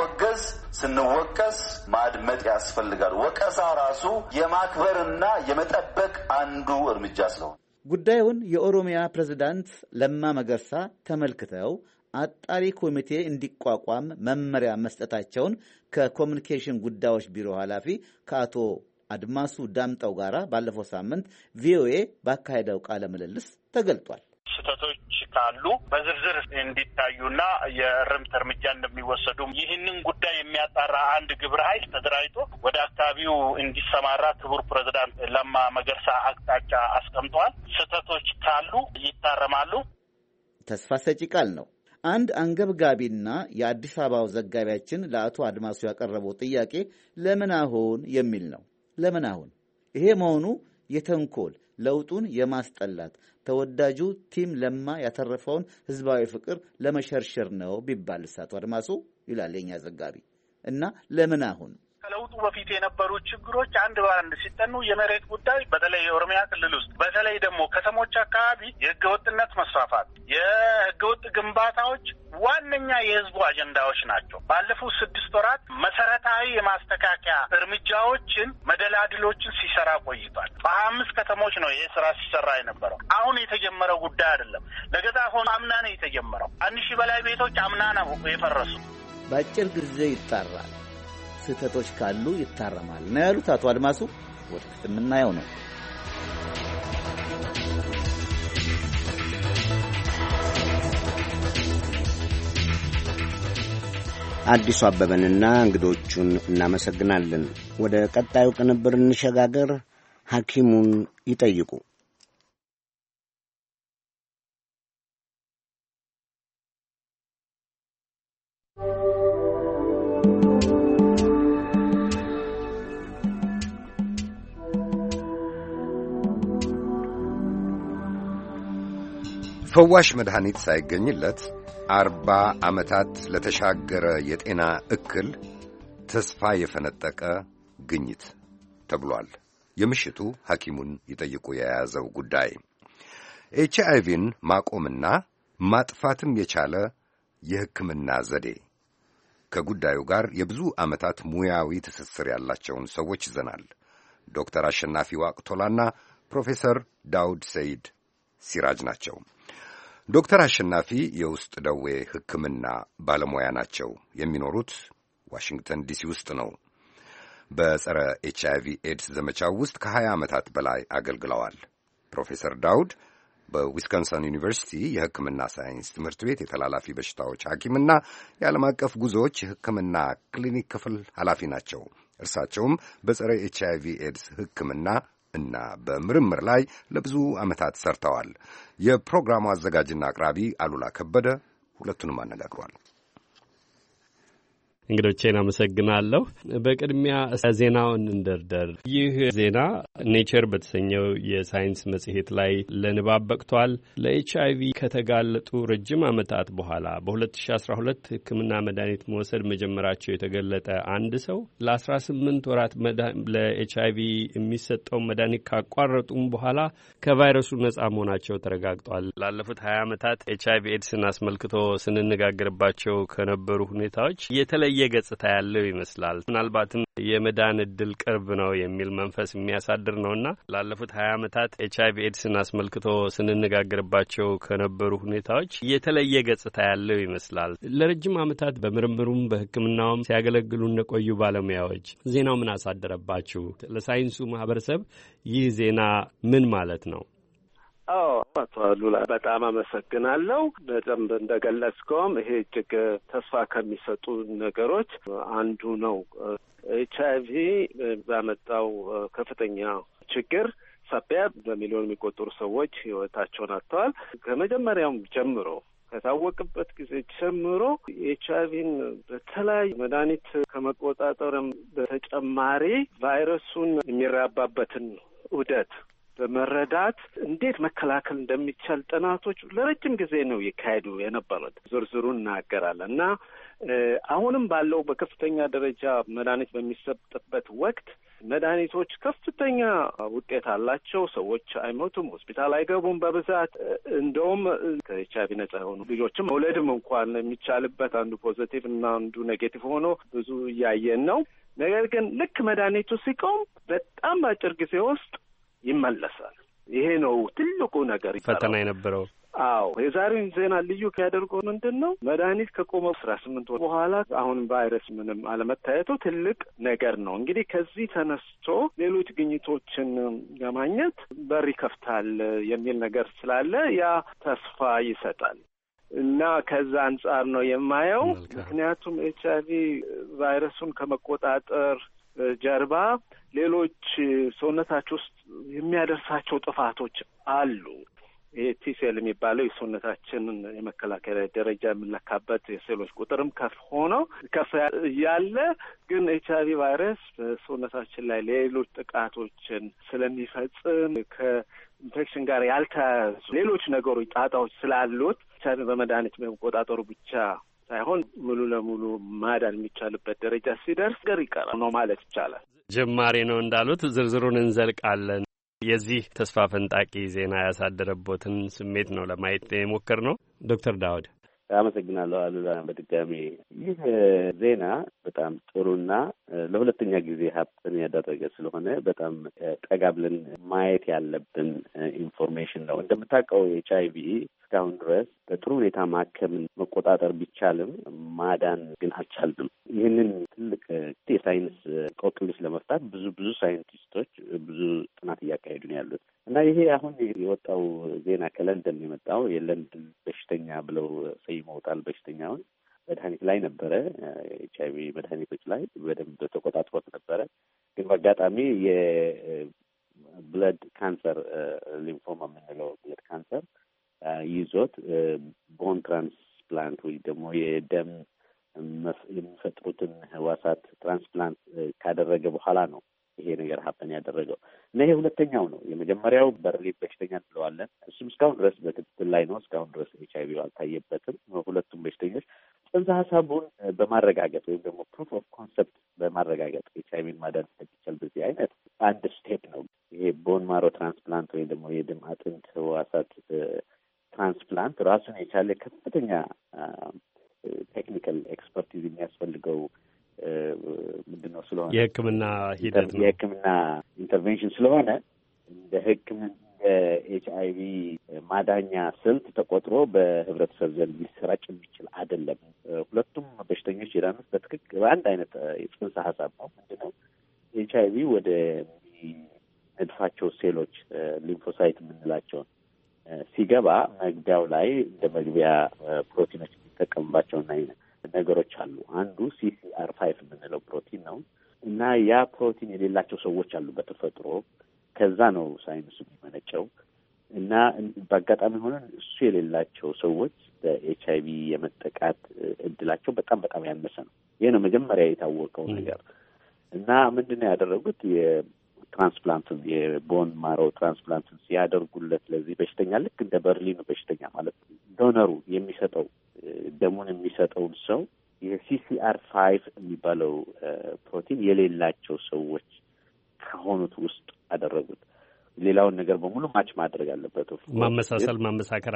ስንወቀስ ማድመጥ ያስፈልጋል። ወቀሳ ራሱ የማክበርና የመጠበቅ አንዱ እርምጃ ስለሆነ ጉዳዩን የኦሮሚያ ፕሬዝዳንት ለማ መገርሳ ተመልክተው አጣሪ ኮሚቴ እንዲቋቋም መመሪያ መስጠታቸውን ከኮሚኒኬሽን ጉዳዮች ቢሮ ኃላፊ ከአቶ አድማሱ ዳምጠው ጋር ባለፈው ሳምንት ቪኦኤ ባካሄደው ቃለ ምልልስ ተገልጧል። ስህተቶች ካሉ በዝርዝር እንዲታዩና የእርምት እርምጃ እንደሚወሰዱ ይህንን ጉዳይ የሚያጣራ አንድ ግብረ ኃይል ተደራጅቶ ወደ አካባቢው እንዲሰማራ ክቡር ፕሬዝዳንት ለማ መገርሳ አቅጣጫ አስቀምጠዋል። ስህተቶች ካሉ ይታረማሉ። ተስፋ ሰጪ ቃል ነው። አንድ አንገብጋቢና የአዲስ አበባው ዘጋቢያችን ለአቶ አድማሱ ያቀረበው ጥያቄ ለምን አሁን የሚል ነው። ለምን አሁን? ይሄ መሆኑ የተንኮል ለውጡን የማስጠላት ተወዳጁ ቲም ለማ ያተረፈውን ህዝባዊ ፍቅር ለመሸርሸር ነው ቢባል አቶ አድማሱ ይላል የኛ ዘጋቢ። እና ለምን አሁን ከለውጡ በፊት የነበሩ ችግሮች አንድ ባንድ ሲጠኑ የመሬት ጉዳይ በተለይ የኦሮሚያ ክልል ውስጥ በተለይ ደግሞ ከተሞች አካባቢ የህገወጥነት መስፋፋት፣ የህገወጥ ግንባታዎች ዋነኛ የህዝቡ አጀንዳዎች ናቸው። ባለፉት 6 ወራት መሰረታዊ የማስተካከያ እርምጃዎችን መደላድሎችን ሲሰራ ቆይቷል። በ25 ከተሞች ነው ይሄ ስራ ሲሰራ የነበረው። አሁን የተጀመረው ጉዳይ አይደለም። ለገጣፎ አምና ነው የተጀመረው። 1000 በላይ ቤቶች አምና ነው የፈረሱ። በአጭር ጊዜ ይጣራል፣ ስህተቶች ካሉ ይታረማል ነው ያሉት አቶ አድማሱ። ወደፊት የምናየው ነው። አዲሱ አበበንና እንግዶቹን እናመሰግናለን። ወደ ቀጣዩ ቅንብር እንሸጋገር። ሐኪሙን ይጠይቁ። ፈዋሽ መድኃኒት ሳይገኝለት 40 ዓመታት ለተሻገረ የጤና እክል ተስፋ የፈነጠቀ ግኝት ተብሏል። የምሽቱ ሐኪሙን ይጠይቁ የያዘው ጉዳይ ኤችአይቪን ማቆምና ማጥፋትም የቻለ የሕክምና ዘዴ። ከጉዳዩ ጋር የብዙ ዓመታት ሙያዊ ትስስር ያላቸውን ሰዎች ይዘናል። ዶክተር አሸናፊ ዋቅቶላና ፕሮፌሰር ዳውድ ሰይድ ሲራጅ ናቸው። ዶክተር አሸናፊ የውስጥ ደዌ ሕክምና ባለሙያ ናቸው። የሚኖሩት ዋሽንግተን ዲሲ ውስጥ ነው። በጸረ ኤችአይቪ ኤድስ ዘመቻው ውስጥ ከ20 ዓመታት በላይ አገልግለዋል። ፕሮፌሰር ዳውድ በዊስኮንሰን ዩኒቨርሲቲ የሕክምና ሳይንስ ትምህርት ቤት የተላላፊ በሽታዎች ሐኪምና የዓለም አቀፍ ጉዞዎች የሕክምና ክሊኒክ ክፍል ኃላፊ ናቸው። እርሳቸውም በጸረ ኤችአይቪ ኤድስ ሕክምና እና በምርምር ላይ ለብዙ ዓመታት ሰርተዋል። የፕሮግራሙ አዘጋጅና አቅራቢ አሉላ ከበደ ሁለቱንም አነጋግሯል። እንግዶቼን አመሰግናለሁ። በቅድሚያ ዜናውን እንደርደር። ይህ ዜና ኔቸር በተሰኘው የሳይንስ መጽሔት ላይ ለንባብ በቅቷል። ለኤችአይቪ ከተጋለጡ ረጅም ዓመታት በኋላ በ2012 ሕክምና መድኃኒት መውሰድ መጀመራቸው የተገለጠ አንድ ሰው ለ18 ወራት ለኤችአይቪ የሚሰጠውን መድኃኒት ካቋረጡም በኋላ ከቫይረሱ ነጻ መሆናቸው ተረጋግጧል። ላለፉት 20 ዓመታት ኤችአይቪ ኤድስን አስመልክቶ ስንነጋገርባቸው ከነበሩ ሁኔታዎች የተለየ ገጽታ ያለው ይመስላል። ምናልባትም የመዳን ዕድል ቅርብ ነው የሚል መንፈስ የሚያሳድር ነውና ላለፉት 20 ዓመታት ኤችአይቪ ኤድስን አስመልክቶ ስንነጋገርባቸው ከነበሩ ሁኔታዎች የተለየ ገጽታ ያለው ይመስላል። ለረጅም ዓመታት በምርምሩም በሕክምናውም ሲያገለግሉ እንደቆዩ ባለሙያዎች ዜናው ምን አሳደረባችሁ? ለሳይንሱ ማህበረሰብ ይህ ዜና ምን ማለት ነው? አቶ አሉላ በጣም አመሰግናለሁ። በደንብ እንደገለጽከውም ይሄ እጅግ ተስፋ ከሚሰጡ ነገሮች አንዱ ነው። ኤችአይቪ ባመጣው ከፍተኛ ችግር ሳቢያ በሚሊዮን የሚቆጠሩ ሰዎች ሕይወታቸውን አጥተዋል። ከመጀመሪያውም ጀምሮ ከታወቅበት ጊዜ ጀምሮ ኤችአይቪን በተለያዩ መድኃኒት ከመቆጣጠርም በተጨማሪ ቫይረሱን የሚራባበትን ዑደት በመረዳት እንዴት መከላከል እንደሚቻል ጥናቶች ለረጅም ጊዜ ነው ይካሄዱ የነበሩት። ዝርዝሩን እናገራለን እና አሁንም ባለው በከፍተኛ ደረጃ መድኃኒት በሚሰጥበት ወቅት መድኃኒቶች ከፍተኛ ውጤት አላቸው። ሰዎች አይሞቱም፣ ሆስፒታል አይገቡም በብዛት እንደውም ከኤችአይቪ ነጻ የሆኑ ልጆችም መውለድም እንኳን የሚቻልበት አንዱ ፖዚቲቭ እና አንዱ ኔጌቲቭ ሆኖ ብዙ እያየን ነው። ነገር ግን ልክ መድኃኒቱ ሲቆም በጣም በአጭር ጊዜ ውስጥ ይመለሳል። ይሄ ነው ትልቁ ነገር ፈተና የነበረው። አዎ የዛሬውን ዜና ልዩ ያደርገው ምንድን ነው? መድኃኒት ከቆመ 18 ወር በኋላ አሁን ቫይረስ ምንም አለመታየቱ ትልቅ ነገር ነው። እንግዲህ ከዚህ ተነስቶ ሌሎች ግኝቶችን ለማግኘት በር ይከፍታል የሚል ነገር ስላለ ያ ተስፋ ይሰጣል እና ከዛ አንጻር ነው የማየው። ምክንያቱም ኤችአይቪ ቫይረሱን ከመቆጣጠር ጀርባ ሌሎች ሰውነታቸው ውስጥ የሚያደርሳቸው ጥፋቶች አሉ። ይሄ ቲሴል የሚባለው የሰውነታችንን የመከላከያ ደረጃ የምንለካበት የሴሎች ቁጥርም ከፍ ያለ ግን HIV ቫይረስ በሰውነታችን ላይ ሌሎች ጥቃቶችን ስለሚፈጽም ከኢንፌክሽን ጋር ያልተያያዙ ሌሎች ነገሮች ጣጣዎች ስላሉት HIV በመድኃኒት መቆጣጠሩ ብቻ ሳይሆን ሙሉ ለሙሉ ማዳን የሚቻልበት ደረጃ ሲደርስ ገር ይቀራል ነው ማለት ይቻላል። ጅማሬ ነው እንዳሉት ዝርዝሩን እንዘልቃለን። የዚህ ተስፋ ፈንጣቂ ዜና ያሳደረቦትን ስሜት ነው ለማየት የሞከር ነው። ዶክተር ዳውድ አመሰግናለሁ። አሉላ በድጋሚ ይህ ዜና በጣም ጥሩና ለሁለተኛ ጊዜ ሀብትን ያደረገ ስለሆነ በጣም ጠጋ ብለን ማየት ያለብን ኢንፎርሜሽን ነው። እንደምታውቀው HIV እስካሁን ድረስ በጥሩ ሁኔታ ማከምን መቆጣጠር ቢቻልም ማዳን ግን አልቻልንም። ይህንን ትልቅ የሳይንስ ቆቅልሽ ለመፍታት ብዙ ሳይንቲስቶች ብዙ ጥናት እያካሄዱ ነው ያሉት እና ይሄ አሁን የወጣው ዜና ከለንደን የመጣው የለንደን በሽተኛ ብለው ሰይመውታል። በሽተኛውን መድኃኒት ላይ ነበረ፣ HIV መድኃኒቶች ላይ በደንብ ተቆጣጥሮት ነበረ። ግን በአጋጣሚ የብለድ ካንሰር ሊምፎማ የምንለው ብለድ ካንሰር ይዞት ቦን ትራንስፕላንት ወይ ደግሞ የደም የሚፈጥሩትን ህዋሳት ትራንስፕላንት ካደረገ በኋላ ነው ይሄ ነገር ሀፕን ያደረገው እና ይሄ ሁለተኛው ነው። የመጀመሪያው በርሊን በሽተኛ እንለዋለን። እሱም እስካሁን ድረስ በክትትል ላይ ነው። እስካሁን ድረስ HIV አልታየበትም። ሁለቱም በሽተኞች ጽንሰ ሀሳቡን በማረጋገጥ ወይም ደግሞ ፕሩፍ ኦፍ ኮንሰፕት በማረጋገጥ HIVን ማዳን ስለሚቻል በዚህ አይነት አንድ ስቴፕ ነው ይሄ ቦን ማሮ ትራንስፕላንት ወይም ደግሞ የደም አጥንት ህዋሳት ትራንስፕላንት ራሱን የቻለ ከፍተኛ ቴክኒካል ኤክስፐርቲዝ የሚያስፈልገው ምንድነው ስለሆነ የሕክምና ሂደት ነው። የሕክምና ኢንተርቬንሽን ስለሆነ እንደ ሕክምና HIV ማዳኛ ስልት ተቆጥሮ በህብረተሰብ ዘንድ ሊሰራጭ የሚችል አይደለም። ሁለቱም በሽተኞች የዳኑት በትክክል በአንድ አይነት የጽንሰ ሀሳብ ነው። ምንድነው HIV ወደ ነድፋቸው ሴሎች ሊምፎሳይት የምንላቸውን ሲገባ መግቢያው ላይ እንደ መግቢያ ፕሮቲኖች የሚጠቀምባቸውና ነገሮች አሉ። አንዱ CCR5 የምንለው ፕሮቲን ነው እና ያ ፕሮቲን የሌላቸው ሰዎች አሉ በተፈጥሮ። ከዛ ነው ሳይንሱ የሚመነጨው እና በአጋጣሚ ሆነ እሱ የሌላቸው ሰዎች በኤችአይቪ የመጠቃት እድላቸው በጣም ያነሰ ነው። ይህ ነው መጀመሪያ የታወቀው ነገር እና ምንድነው ያደረጉት የትራንስፕላንትን የቦን ማሮ ትራንስፕላንትን ሲያደርጉለት ለዚህ በሽተኛ ልክ እንደ በርሊኑ በሽተኛ ማለት ዶነሩ የሚሰጠው ደሙን የሚሰጠውን ሰው የCCR5 የሚባለው ፕሮቲን የሌላቸው ሰዎች ከሆኑት ውስጥ አደረጉት። ሌላውን ነገር በሙሉ ማች ማድረግ አለበት። ማመሳሰል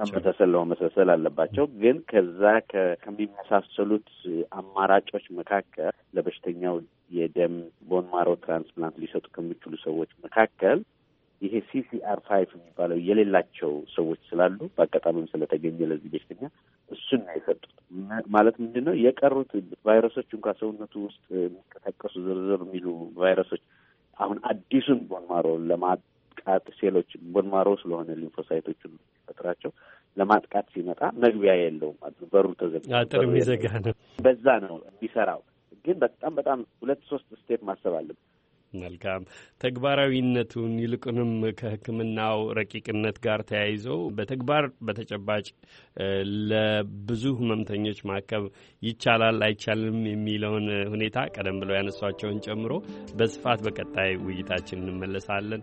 አለባቸው። ግን ከዛ ከሚመሳሰሉት አማራጮች መካከል ለበሽተኛው የደም ቦን ማሮ ትራንስፕላንት ሊሰጡ ከሚችሉ ሰዎች መካከል ይሄ CCR5 የሚባለው የሌላቸው ሰዎች ስላሉ በአጋጣሚም ስለተገኘ ለዚህ በሽተኛ እሱን ነው የሰጡት። ማለት ምንድን ነው የቀሩት ቫይረሶች እንኳን ሰውነቱ ውስጥ የሚንቀሳቀሱ ዝርዝር የሚሉ ቫይረሶች አሁን አዲሱን ቦንማሮ ለማጥቃት ሴሎች ቦንማሮ ስለሆነ ሊምፎሳይቶቹን ፈጥራቸው ለማጥቃት ሲመጣ መግቢያ የለውም ማለት ነው። በሩ ተዘግቶ አጥር የሚዘጋ ነው። በዛ ነው የሚሰራው። ግን በጣም 2-3 ስቴፕ ማሰብ አለብን። መልካም ተግባራዊነቱን ይልቁንም ከሕክምናው ረቂቅነት ጋር ተያይዞ በተግባር በተጨባጭ ለብዙ ህመምተኞች ማከም ይቻላል አይቻልም የሚለውን ሁኔታ ቀደም ብለው ያነሷቸውን ጨምሮ በስፋት በቀጣይ ውይይታችን እንመለሳለን።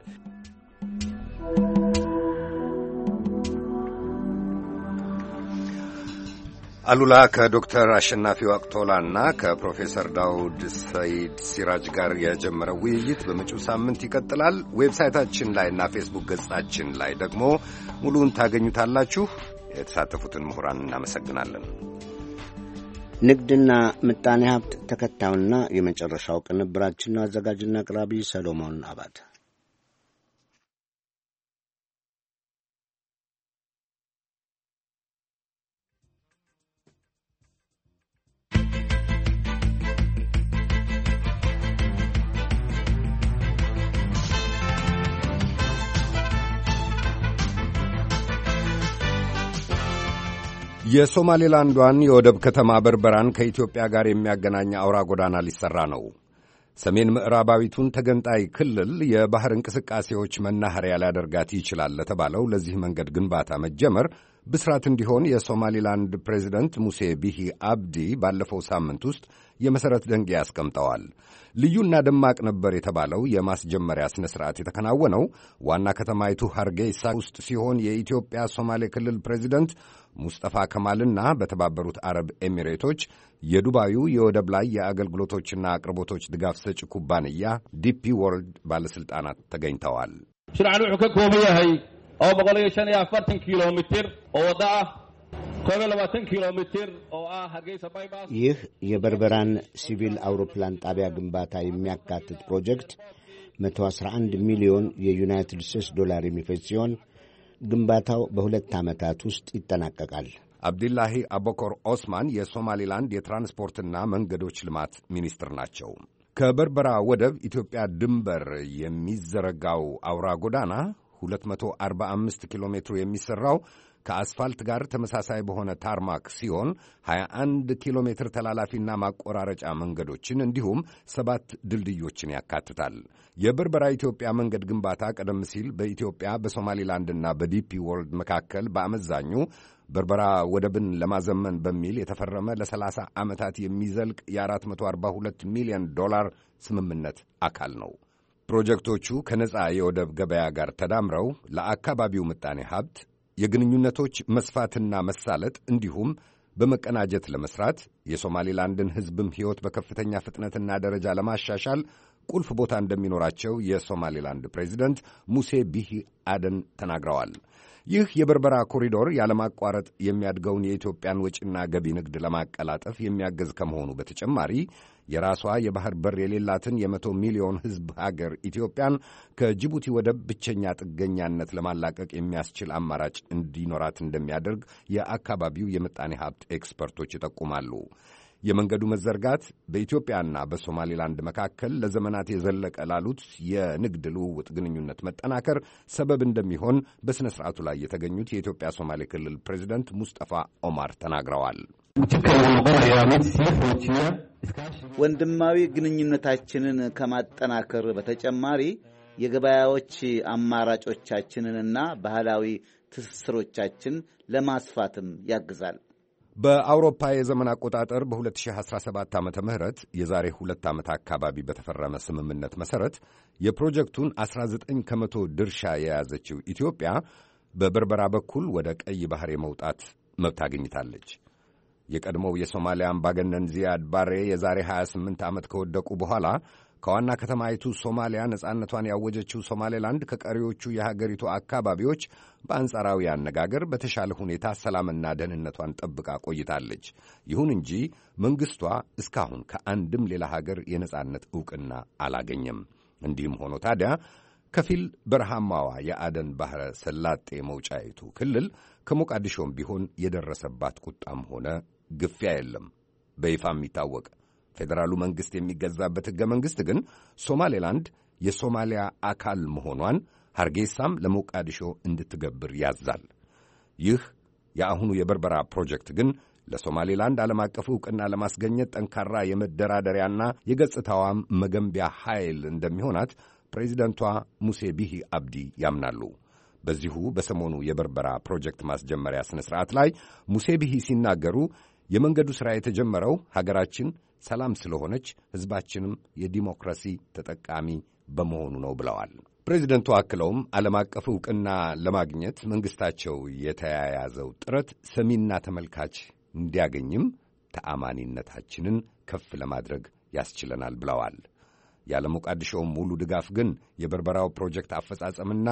አሉላ ከዶክተር አሸናፊ ዋቅቶላና ከፕሮፌሰር ዳውድ ሰይድ ሲራጅ ጋር የጀመረው ውይይት በመጪው ሳምንት ይቀጥላል። ዌብሳይታችን ላይ እና ፌስቡክ ገጻችን ላይ ደግሞ ሙሉውን ታገኙታላችሁ። የተሳተፉትን ምሁራን እናመሰግናለን። ንግድና ምጣኔ ሀብት ተከታዩና የመጨረሻው ቅንብራችን ነው። አዘጋጅና አቅራቢ ሰሎሞን አባተ። የሶማሌላንዷን የወደብ ከተማ በርበራን ከኢትዮጵያ ጋር የሚያገናኝ አውራ ጎዳና ሊሠራ ነው። ሰሜን ምዕራባዊቱን ተገንጣይ ክልል የባሕር እንቅስቃሴዎች መናኸሪያ ሊያደርጋት ይችላል ለተባለው ለዚህ መንገድ ግንባታ መጀመር ብስራት እንዲሆን የሶማሊላንድ ፕሬዚደንት ሙሴ ቢሂ አብዲ ባለፈው ሳምንት ውስጥ የመሠረት ደንጊያ አስቀምጠዋል። ልዩና ደማቅ ነበር የተባለው የማስጀመሪያ ሥነ ሥርዓት የተከናወነው ዋና ከተማይቱ ሐርጌሳ ውስጥ ሲሆን የኢትዮጵያ ሶማሌ ክልል ፕሬዚደንት ሙስጠፋ ከማልና በተባበሩት አረብ ኤሚሬቶች የዱባዩ የወደብ ላይ የአገልግሎቶችና አቅርቦቶች ድጋፍ ሰጪ ኩባንያ ዲፒ ወርልድ ባለሥልጣናት ተገኝተዋል። ሽርዓን ውxuu ka kooban yahay 145 ኪሎሜትር ወዳ 20 ኪሎሜትር ሐርጌሳ ባይፓስ። ይህ የበርበራን ሲቪል አውሮፕላን ጣቢያ ግንባታ የሚያካትት ፕሮጀክት 111 ሚሊዮን የዩናይትድ ስቴትስ ዶላር የሚፈጅ ሲሆን ግንባታው በ2 ዓመታት ውስጥ ይጠናቀቃል። አብዲላሂ አቦኮር ኦስማን የሶማሊላንድ የትራንስፖርትና መንገዶች ልማት ሚኒስትር ናቸው። ከበርበራ ወደብ ኢትዮጵያ ድንበር የሚዘረጋው አውራ ጎዳና 245 ኪሎ ሜትሩ የሚሠራው ከአስፋልት ጋር ተመሳሳይ በሆነ ታርማክ ሲሆን 21 ኪሎ ሜትር ተላላፊና ማቆራረጫ መንገዶችን እንዲሁም 7 ድልድዮችን ያካትታል። የበርበራ ኢትዮጵያ መንገድ ግንባታ ቀደም ሲል በኢትዮጵያ በሶማሊላንድና በዲፒ ወርልድ መካከል በአመዛኙ በርበራ ወደብን ለማዘመን በሚል የተፈረመ ለ30 ዓመታት የሚዘልቅ የ442 ሚሊዮን ዶላር ስምምነት አካል ነው። ፕሮጀክቶቹ ከነጻ የወደብ ገበያ ጋር ተዳምረው ለአካባቢው ምጣኔ ሀብት የግንኙነቶች መስፋትና መሳለጥ እንዲሁም በመቀናጀት ለመስራት የሶማሊላንድን ሕዝብም ሕይወት በከፍተኛ ፍጥነትና ደረጃ ለማሻሻል ቁልፍ ቦታ እንደሚኖራቸው የሶማሊላንድ ፕሬዚደንት ሙሴ ቢሂ አደን ተናግረዋል። ይህ የበርበራ ኮሪዶር ያለማቋረጥ የሚያድገውን የኢትዮጵያን ወጪና ገቢ ንግድ ለማቀላጠፍ የሚያገዝ ከመሆኑ በተጨማሪ የራሷ የባህር በር የሌላትን የ100 ሚሊዮን ሕዝብ ሀገር ኢትዮጵያን ከጅቡቲ ወደብ ብቸኛ ጥገኛነት ለማላቀቅ የሚያስችል አማራጭ እንዲኖራት እንደሚያደርግ የአካባቢው የምጣኔ ሀብት ኤክስፐርቶች ይጠቁማሉ። የመንገዱ መዘርጋት በኢትዮጵያና በሶማሊላንድ መካከል ለዘመናት የዘለቀ ላሉት የንግድ ልውውጥ ግንኙነት መጠናከር ሰበብ እንደሚሆን በሥነ ሥርዓቱ ላይ የተገኙት የኢትዮጵያ ሶማሌ ክልል ፕሬዚደንት ሙስጠፋ ኦማር ተናግረዋል። ወንድማዊ ግንኙነታችንን ከማጠናከር በተጨማሪ የገበያዎች አማራጮቻችንንና ባህላዊ ትስስሮቻችን ለማስፋትም ያግዛል። በአውሮፓ የዘመን አቆጣጠር በ2017 ዓመተ ምህረት የዛሬ 2 ዓመት አካባቢ በተፈረመ ስምምነት መሠረት የፕሮጀክቱን 19 ከመቶ ድርሻ የያዘችው ኢትዮጵያ በበርበራ በኩል ወደ ቀይ ባሕር የመውጣት መብት አግኝታለች። የቀድሞው የሶማሊያ አምባገነን ዚያድ ባሬ የዛሬ 28 ዓመት ከወደቁ በኋላ ከዋና ከተማይቱ ሶማሊያ ነጻነቷን ያወጀችው ሶማሌላንድ ከቀሪዎቹ የሀገሪቱ አካባቢዎች በአንጻራዊ አነጋገር በተሻለ ሁኔታ ሰላምና ደህንነቷን ጠብቃ ቆይታለች። ይሁን እንጂ መንግሥቷ እስካሁን ከአንድም ሌላ ሀገር የነጻነት ዕውቅና አላገኘም። እንዲህም ሆኖ ታዲያ ከፊል በረሃማዋ የአደን ባሕረ ሰላጤ መውጫይቱ ክልል ከሞቃዲሾም ቢሆን የደረሰባት ቁጣም ሆነ ግፊያ የለም በይፋ የሚታወቅ። ፌዴራሉ መንግሥት የሚገዛበት ሕገ መንግሥት ግን ሶማሌላንድ የሶማሊያ አካል መሆኗን ሐርጌሳም ለሞቃዲሾ እንድትገብር ያዛል። ይህ የአሁኑ የበርበራ ፕሮጀክት ግን ለሶማሌላንድ ዓለም አቀፍ ዕውቅና ለማስገኘት ጠንካራ የመደራደሪያና የገጽታዋም መገንቢያ ኃይል እንደሚሆናት ፕሬዚደንቷ ሙሴ ቢሂ አብዲ ያምናሉ። በዚሁ በሰሞኑ የበርበራ ፕሮጀክት ማስጀመሪያ ሥነ ሥርዓት ላይ ሙሴ ቢሂ ሲናገሩ የመንገዱ ሥራ የተጀመረው ሀገራችን ሰላም ስለሆነች ሕዝባችንም የዲሞክራሲ ተጠቃሚ በመሆኑ ነው ብለዋል። ፕሬዚደንቱ አክለውም ዓለም አቀፍ ዕውቅና ለማግኘት መንግሥታቸው የተያያዘው ጥረት ሰሚና ተመልካች እንዲያገኝም ተአማኒነታችንን ከፍ ለማድረግ ያስችለናል ብለዋል። ያለ ሞቃዲሾው ሙሉ ድጋፍ ግን የበርበራው ፕሮጀክት አፈጻጸምና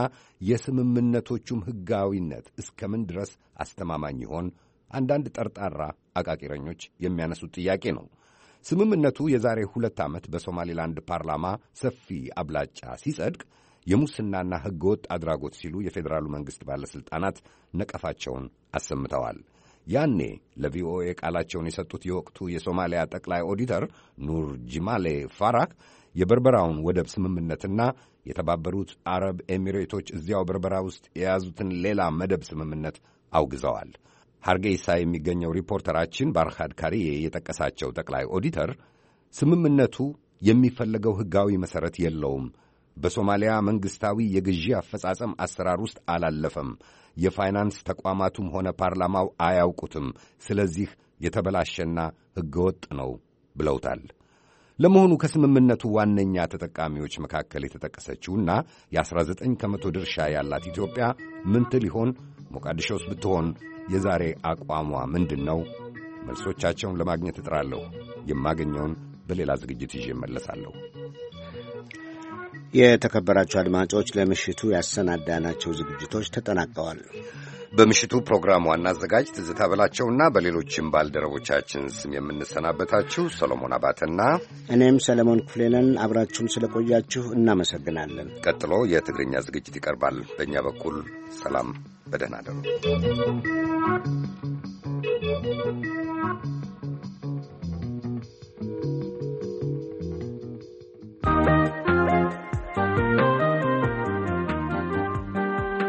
የስምምነቶቹም ሕጋዊነት እስከምን ድረስ አስተማማኝ ይሆን? አንዳንድ ጠርጣራ አቃቂረኞች የሚያነሱት ጥያቄ ነው። ስምምነቱ የዛሬ 2 ዓመት በሶማሊላንድ ፓርላማ ሰፊ አብላጫ ሲጸድቅ የሙስናና ሕገወጥ አድራጎት ሲሉ የፌዴራሉ መንግሥት ባለሥልጣናት ነቀፋቸውን አሰምተዋል። ያኔ ለቪኦኤ ቃላቸውን የሰጡት የወቅቱ የሶማሊያ ጠቅላይ ኦዲተር ኑር ጂማሌ ፋራክ የበርበራውን ወደብ ስምምነትና የተባበሩት አረብ ኤሚሬቶች እዚያው በርበራ ውስጥ የያዙትን ሌላ መደብ ስምምነት አውግዘዋል። ሐርጌሳ የሚገኘው ሪፖርተራችን ባርኻድ ካሪዬ የጠቀሳቸው ጠቅላይ ኦዲተር ስምምነቱ የሚፈለገው ሕጋዊ መሠረት የለውም። በሶማሊያ መንግሥታዊ የግዢ አፈጻጸም አሰራር ውስጥ አላለፈም። የፋይናንስ ተቋማቱም ሆነ ፓርላማው አያውቁትም። ስለዚህ የተበላሸና ሕገወጥ ነው ብለውታል። ለመሆኑ ከስምምነቱ ዋነኛ ተጠቃሚዎች መካከል የተጠቀሰችውና የ19 ከመቶ ድርሻ ያላት ኢትዮጵያ ምን ትል ይሆን? ሞቃዲሾስ ብትሆን የዛሬ አቋሟ ምንድን ነው? መልሶቻቸውን ለማግኘት እጥራለሁ። የማገኘውን በሌላ ዝግጅት ይዤ እመለሳለሁ። የተከበራችሁ አድማጮች ለምሽቱ ያሰናዳናቸው ዝግጅቶች ተጠናቀዋል። በምሽቱ ፕሮግራም ዋና አዘጋጅ ትዝታ በላቸውና በሌሎችም ባልደረቦቻችን ስም የምንሰናበታችሁ ሰሎሞን አባተና እኔም ሰለሞን ክፍሌ ነን። አብራችሁን ስለቆያችሁ እናመሰግናለን። ቀጥሎ የትግርኛ ዝግጅት ይቀርባል። በእኛ በኩል ሰላም፣ በደህና አደሩ።